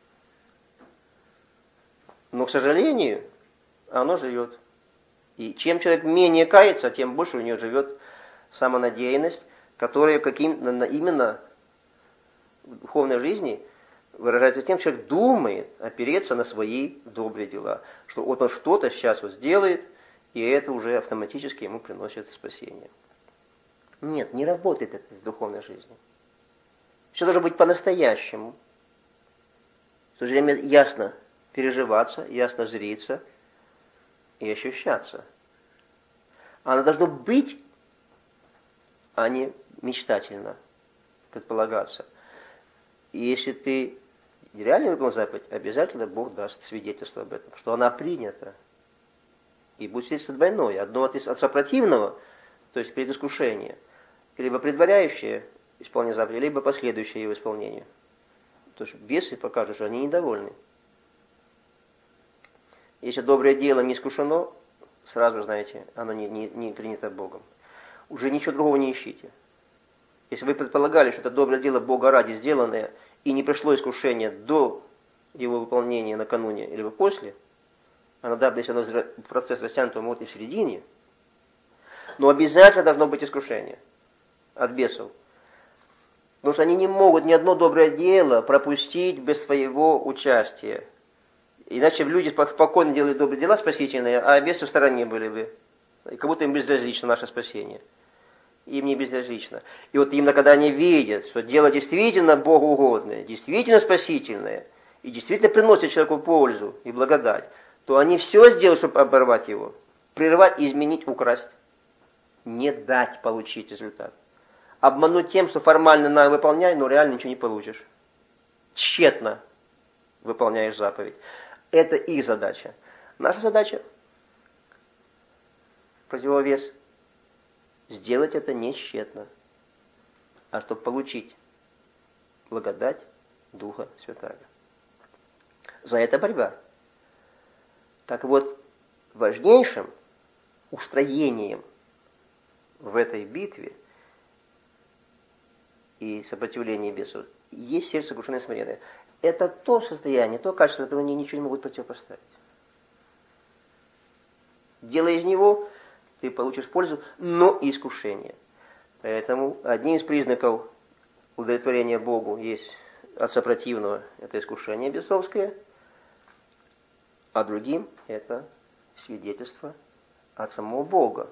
Но, к сожалению, оно живет. И чем человек менее кается, тем больше у него живет самонадеянность, которая именно в духовной жизни выражается тем, что человек думает опереться на свои добрые дела. Что вот он что-то сейчас вот сделает, и это уже автоматически ему приносит спасение. Нет, не работает это с духовной жизнью. Все должно быть по-настоящему. В то же время ясно переживаться, ясно зриться и ощущаться. Оно должно быть, а не мечтательно предполагаться. И если ты реально выполнил заповедь, обязательно Бог даст свидетельство об этом, что она принята. И будет свидетельство двойное. Одно от сопротивного, то есть предискушения, либо предваряющее исполнение заповеди, либо последующее его исполнению. То есть бесы покажут, что они недовольны. Если доброе дело не искушено, сразу знаете, оно не принято Богом. Уже ничего другого не ищите. Если вы предполагали, что это доброе дело Бога ради сделанное, и не пришло искушение до его выполнения накануне или после, иногда, если оно процесс растянут, то может и в середине, но обязательно должно быть искушение от бесов. Потому что они не могут ни одно доброе дело пропустить без своего участия. Иначе люди спокойно делают добрые дела спасительные, а бесы в стороне были бы. И как будто им безразлично наше спасение. Им не безразлично. И вот именно когда они видят, что дело действительно богоугодное, действительно спасительное, и действительно приносит человеку пользу и благодать, то они все сделают, чтобы оборвать его. Прервать, изменить, украсть. Не дать получить результат. Обмануть тем, что формально выполняй, но реально ничего не получишь. Тщетно выполняешь заповедь. Это их задача. Наша задача – противовес. Сделать это не тщетно, а чтобы получить благодать Духа Святаго. За это борьба. Так вот, важнейшим устроением в этой битве и сопротивлении бесов есть сердце сокрушенное и смиренное. Это то состояние, то качество, которое они ничего не могут противопоставить. Делая из него, ты получишь пользу, но и искушение. Поэтому одним из признаков удовлетворения Богу есть от сопротивного – это искушение бесовское, а другим – это свидетельство от самого Бога.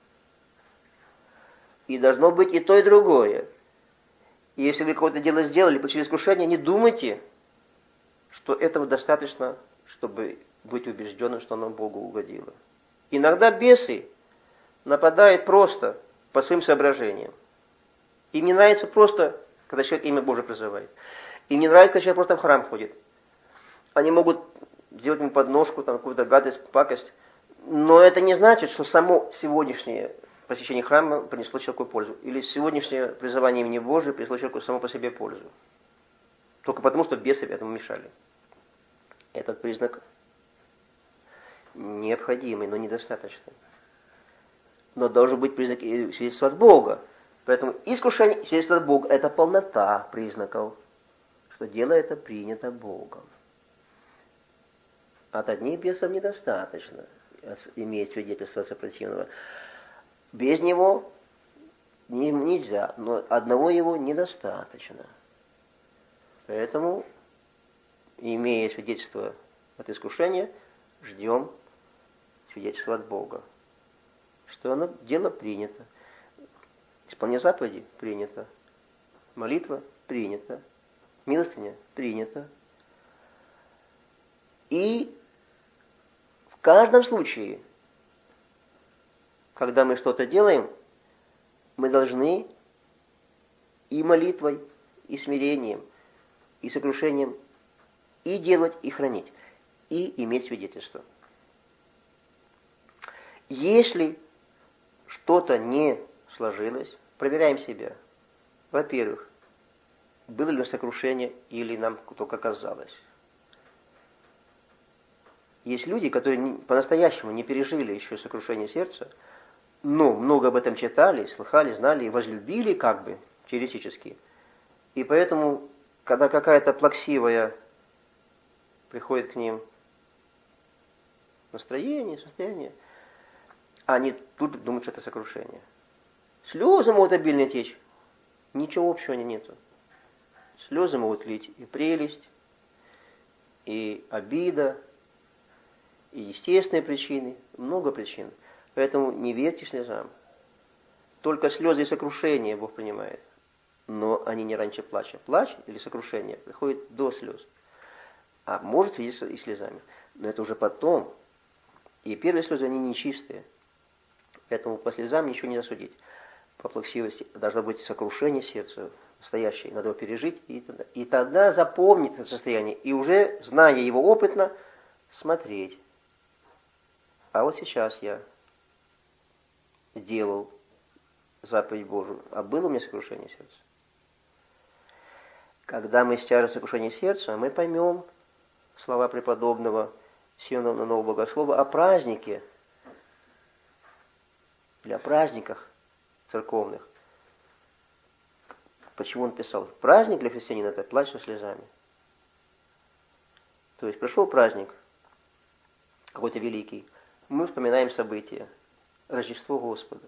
И должно быть и то, и другое. И если вы какое-то дело сделали, получили искушение, не думайте, что этого достаточно, чтобы быть убежденным, что оно Богу угодило. Иногда бесы нападают просто по своим соображениям. Им не нравится просто, когда человек имя Божие призывает. Им не нравится, когда человек просто в храм ходит. Они могут сделать ему подножку, там, какую-то гадость, пакость. Но это не значит, что само сегодняшнее посещение храма принесло человеку пользу. Или сегодняшнее призывание имени Божия принесло человеку само по себе пользу. Только потому, что бесы этому мешали. Этот признак необходимый, но недостаточный. Но должен быть признак свидетельства от Бога. Поэтому искушение и свидетельство от Бога – это полнота признаков, что дело это принято Богом. От одних бесов недостаточно иметь свидетельство сопротивного. Без него нельзя, но одного его недостаточно. Поэтому, имея свидетельство от искушения, ждем свидетельства от Бога. Что оно дело принято. Исполнение заповедей принято. Молитва принята. Милостыня принята. И в каждом случае, когда мы что-то делаем, мы должны и молитвой, и смирением, и сокрушением и делать, и хранить, и иметь свидетельство. Если что-то не сложилось, проверяем себя. Во-первых, было ли сокрушение, или нам только казалось. Есть люди, которые по-настоящему не пережили еще сокрушение сердца, но много об этом читали, слыхали, знали и возлюбили как бы теоретически. И поэтому, когда какая-то плаксивая приходит к ним настроение, состояние, они тут думают, что это сокрушение. Слезы могут обильно течь. Ничего общего нету. Слезы могут лить и прелесть, и обида, и естественные причины, много причин. Поэтому не верьте слезам. Только слезы и сокрушения Бог принимает. Но они не раньше плача. Плач или сокрушение приходит до слез. А может видеться и слезами. Но это уже потом. И первые слезы, они нечистые. Поэтому по слезам ничего не осудить. По плаксивости должно быть сокрушение сердца настоящее. Надо его пережить. И тогда запомнить это состояние. И уже, зная его опытно, смотреть. А вот сейчас я сделал заповедь Божию. А было у меня сокрушение сердца? Когда мы стяжем сокрушение сердца, мы поймем слова преподобного Симона Нового Богослова о празднике, или о праздниках церковных. Почему он писал? Праздник для христианина – это плач со слезами. То есть пришел праздник, какой-то великий, мы вспоминаем события. Рождество Господа,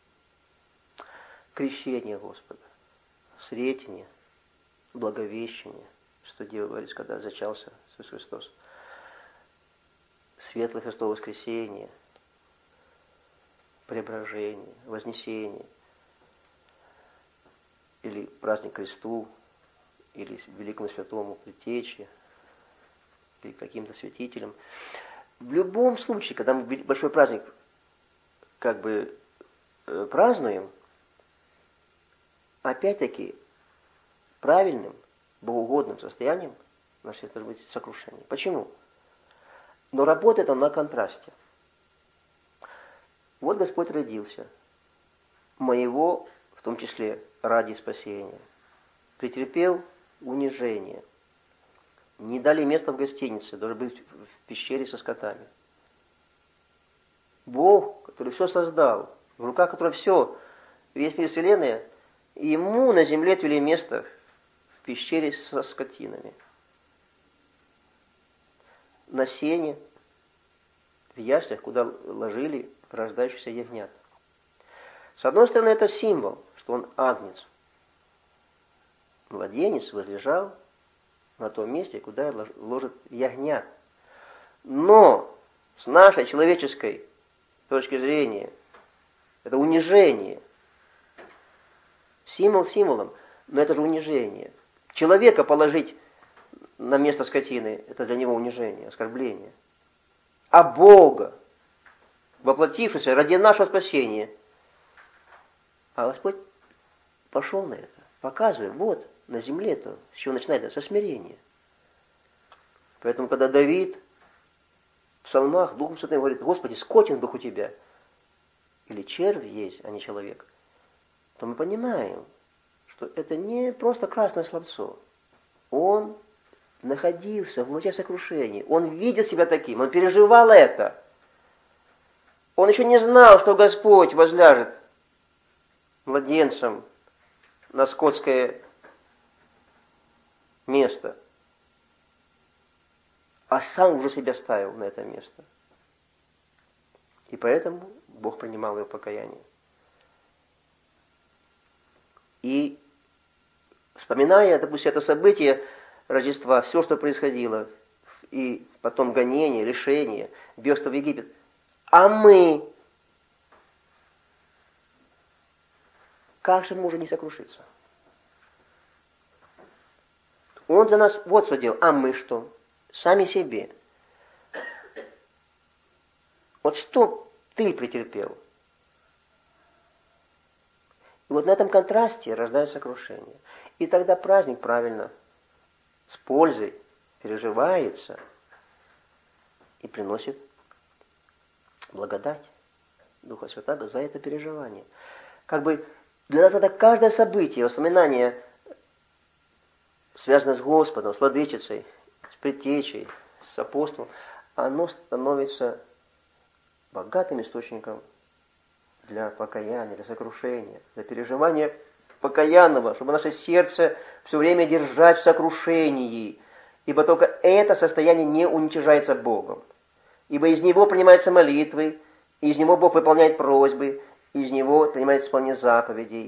крещение Господа, Сретение, Благовещение, что делались, когда зачался Иисус Христос, Светлое Христово воскресение, Преображение, Вознесение, или праздник Кресту, или Великому Святому Предтече, или каким-то святителям. В любом случае, когда мы большой праздник как бы празднуем, опять-таки правильным, богоугодным состоянием наше сердце должно быть сокрушение. Почему? Но работает он на контрасте. Вот Господь родился, моего, в том числе ради спасения, претерпел унижение, не дали места в гостинице, должен быть в пещере со скотами. Бог, который все создал, в руках которого все, весь мир вселенная, ему на земле отвели место в пещере со скотинами. На сене, в яслях, куда ложили рождающихся ягнят. С одной стороны, это символ, что он агнец. Младенец возлежал на том месте, куда ложат ягнят. Но с нашей человеческой точки зрения, это унижение. Символ символом, но это же унижение. Человека положить на место скотины, это для него унижение, оскорбление. А Бога, воплотившегося ради нашего спасения. А Господь пошел на это, показывая, вот, на земле-то, с чего начинается? Со смирения. Поэтому, когда Давид в псалмах Духом Святым говорит, Господи, скотен дух у Тебя, или червь есть, а не человек, то мы понимаем, что это не просто красное словцо. Он находился в луче сокрушения. Он видел себя таким, он переживал это. Он еще не знал, что Господь возляжет младенцем на скотское место. а сам уже себя ставил на это место. И поэтому Бог принимал его покаяние. И вспоминая, допустим, это событие Рождества, все, что происходило, и потом гонение, лишение, бегство в Египет, а мы, как же можем не сокрушиться? Он для нас вот что делал, а мы что? Сами себе. Вот что ты претерпел? И вот на этом контрасте рождается сокрушение. И тогда праздник правильно, с пользой переживается и приносит благодать Духа Святаго за это переживание. Как бы для нас это каждое событие, воспоминание, связанное с Господом, с Владычицей, с Предтечей, с апостолом, оно становится богатым источником для покаяния, для сокрушения, для переживания покаянного, чтобы наше сердце все время держать в сокрушении, ибо только это состояние не уничижается Богом. Ибо из него принимаются молитвы, из него Бог выполняет просьбы, из него принимается исполнение заповедей.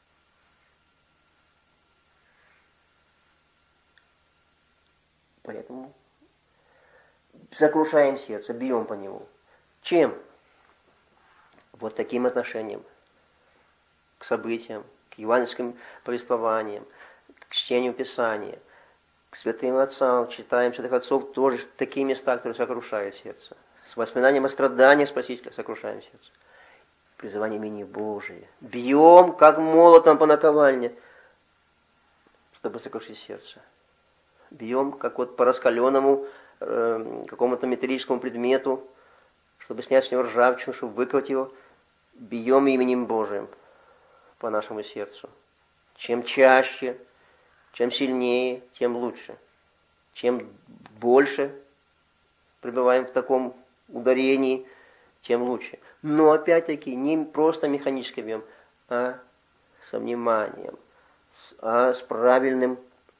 Поэтому сокрушаем сердце, бьем по нему. Чем? Вот таким отношением к событиям, к евангельским повествованиям, к чтению Писания, к святым отцам, читаем святых отцов, тоже такие места, которые сокрушают сердце. С воспоминанием о страданиях Спасителя сокрушаем сердце. Призывание имени Божие. Бьем, как молотом по наковальне, чтобы сокрушить сердце. Бьем, как вот по раскаленному какому-то металлическому предмету, чтобы снять с него ржавчину, чтобы выколоть его. Бьем именем Божиим по нашему сердцу. Чем чаще, чем сильнее, тем лучше. Чем больше пребываем в таком ударении, тем лучше. Но опять-таки не просто механически бьем, а со вниманием, с правильным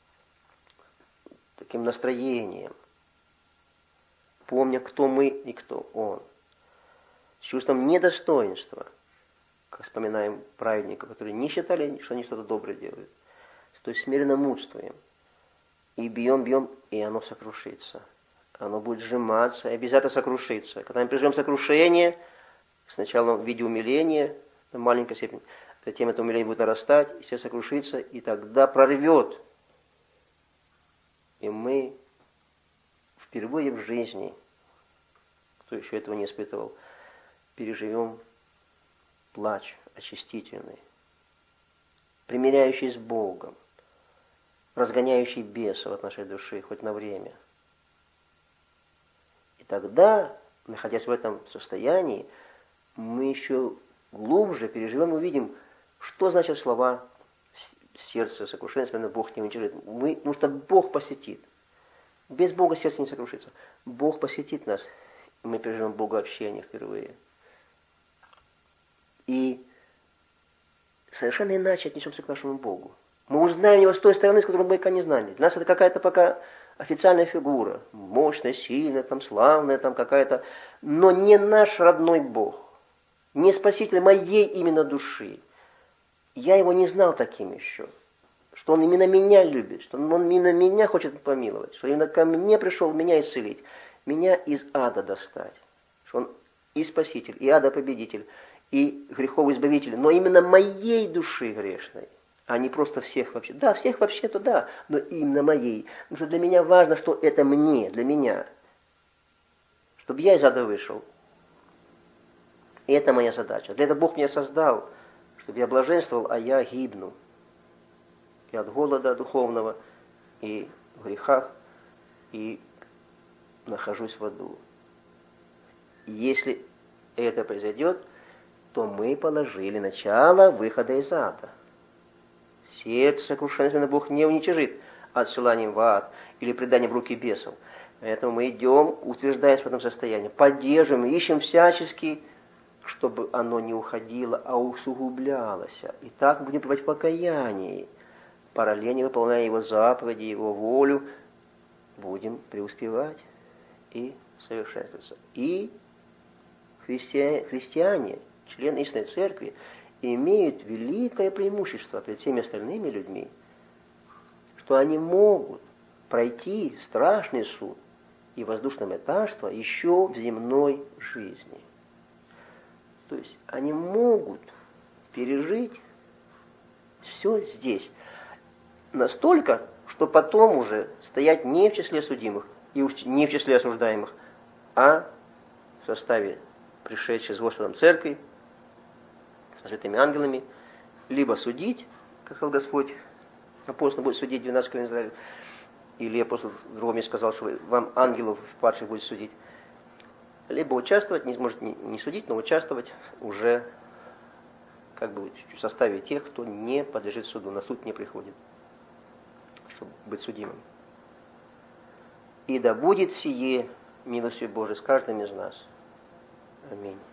таким настроением. Помня, кто мы и кто Он. С чувством недостоинства, как вспоминаем праведников, которые не считали, что они что-то доброе делают. То есть смиренно мудствуем. И бьем, и оно сокрушится. Оно будет сжиматься и обязательно сокрушится. Когда мы переживем сокрушение, сначала в виде умиления, в маленькой степени, затем это умиление будет нарастать, и все сокрушится, и тогда прорвет. И мы впервые в жизни, кто еще этого не испытывал, переживем плач очистительный, примиряющий с Богом, разгоняющий бесов от нашей души хоть на время. И тогда, находясь в этом состоянии, мы еще глубже переживем и увидим, что значат слова сердце сокрушения, если Бог не уничижит. Потому что Бог посетит. Без Бога сердце не сокрушится. Бог посетит нас, и мы переживем Богообщение впервые. И совершенно иначе отнесемся к нашему Богу. Мы узнаем Его с той стороны, с которой мы пока не знали. Для нас это какая-то пока официальная фигура. Мощная, сильная, там, славная, там какая-то. Но не наш родной Бог. Не Спаситель моей именно души. Я Его не знал таким еще. Что Он именно меня любит. Что Он именно меня хочет помиловать. Что именно ко мне пришел меня исцелить. Меня из ада достать. Что Он и Спаситель, и ада победитель, и греховый избавитель. Но именно моей души грешной. А не просто всех вообще. Да, всех вообще-то да, но именно моей. Потому что для меня важно, что это мне, для меня. Чтобы я из ада вышел. И это моя задача. Для этого Бог меня создал, чтобы я блаженствовал, а я гибну. И от голода духовного, и в грехах, и нахожусь в аду. И если это произойдет, то мы положили начало выхода из ада. Сердце сокрушенное Бог не уничижит отсыланием в ад или преданием в руки бесов. Поэтому мы идем, утверждаясь в этом состоянии, поддерживаем, ищем всячески, чтобы оно не уходило, а усугублялось. И так мы будем пребывать в покаянии. Параллельно выполняя Его заповеди, Его волю, будем преуспевать. и совершенствуются. И христиане, члены истинной церкви, имеют великое преимущество перед всеми остальными людьми, что они могут пройти страшный суд и воздушное мытарство еще в земной жизни. То есть они могут пережить все здесь. Настолько, что потом уже стоять не в числе судимых и уж не в числе осуждаемых, а в составе пришедшей с Господом церкви, со святыми ангелами, либо судить, как сказал Господь, апостол будет судить 12 колен Израиля, или апостол в другом месте сказал, что вам ангелов падших будет судить, либо участвовать, не сможет не судить, но участвовать уже как бы в составе тех, кто не подлежит суду, на суд не приходит, чтобы быть судимым. И да будет сие милостью Божией с каждым из нас. Аминь.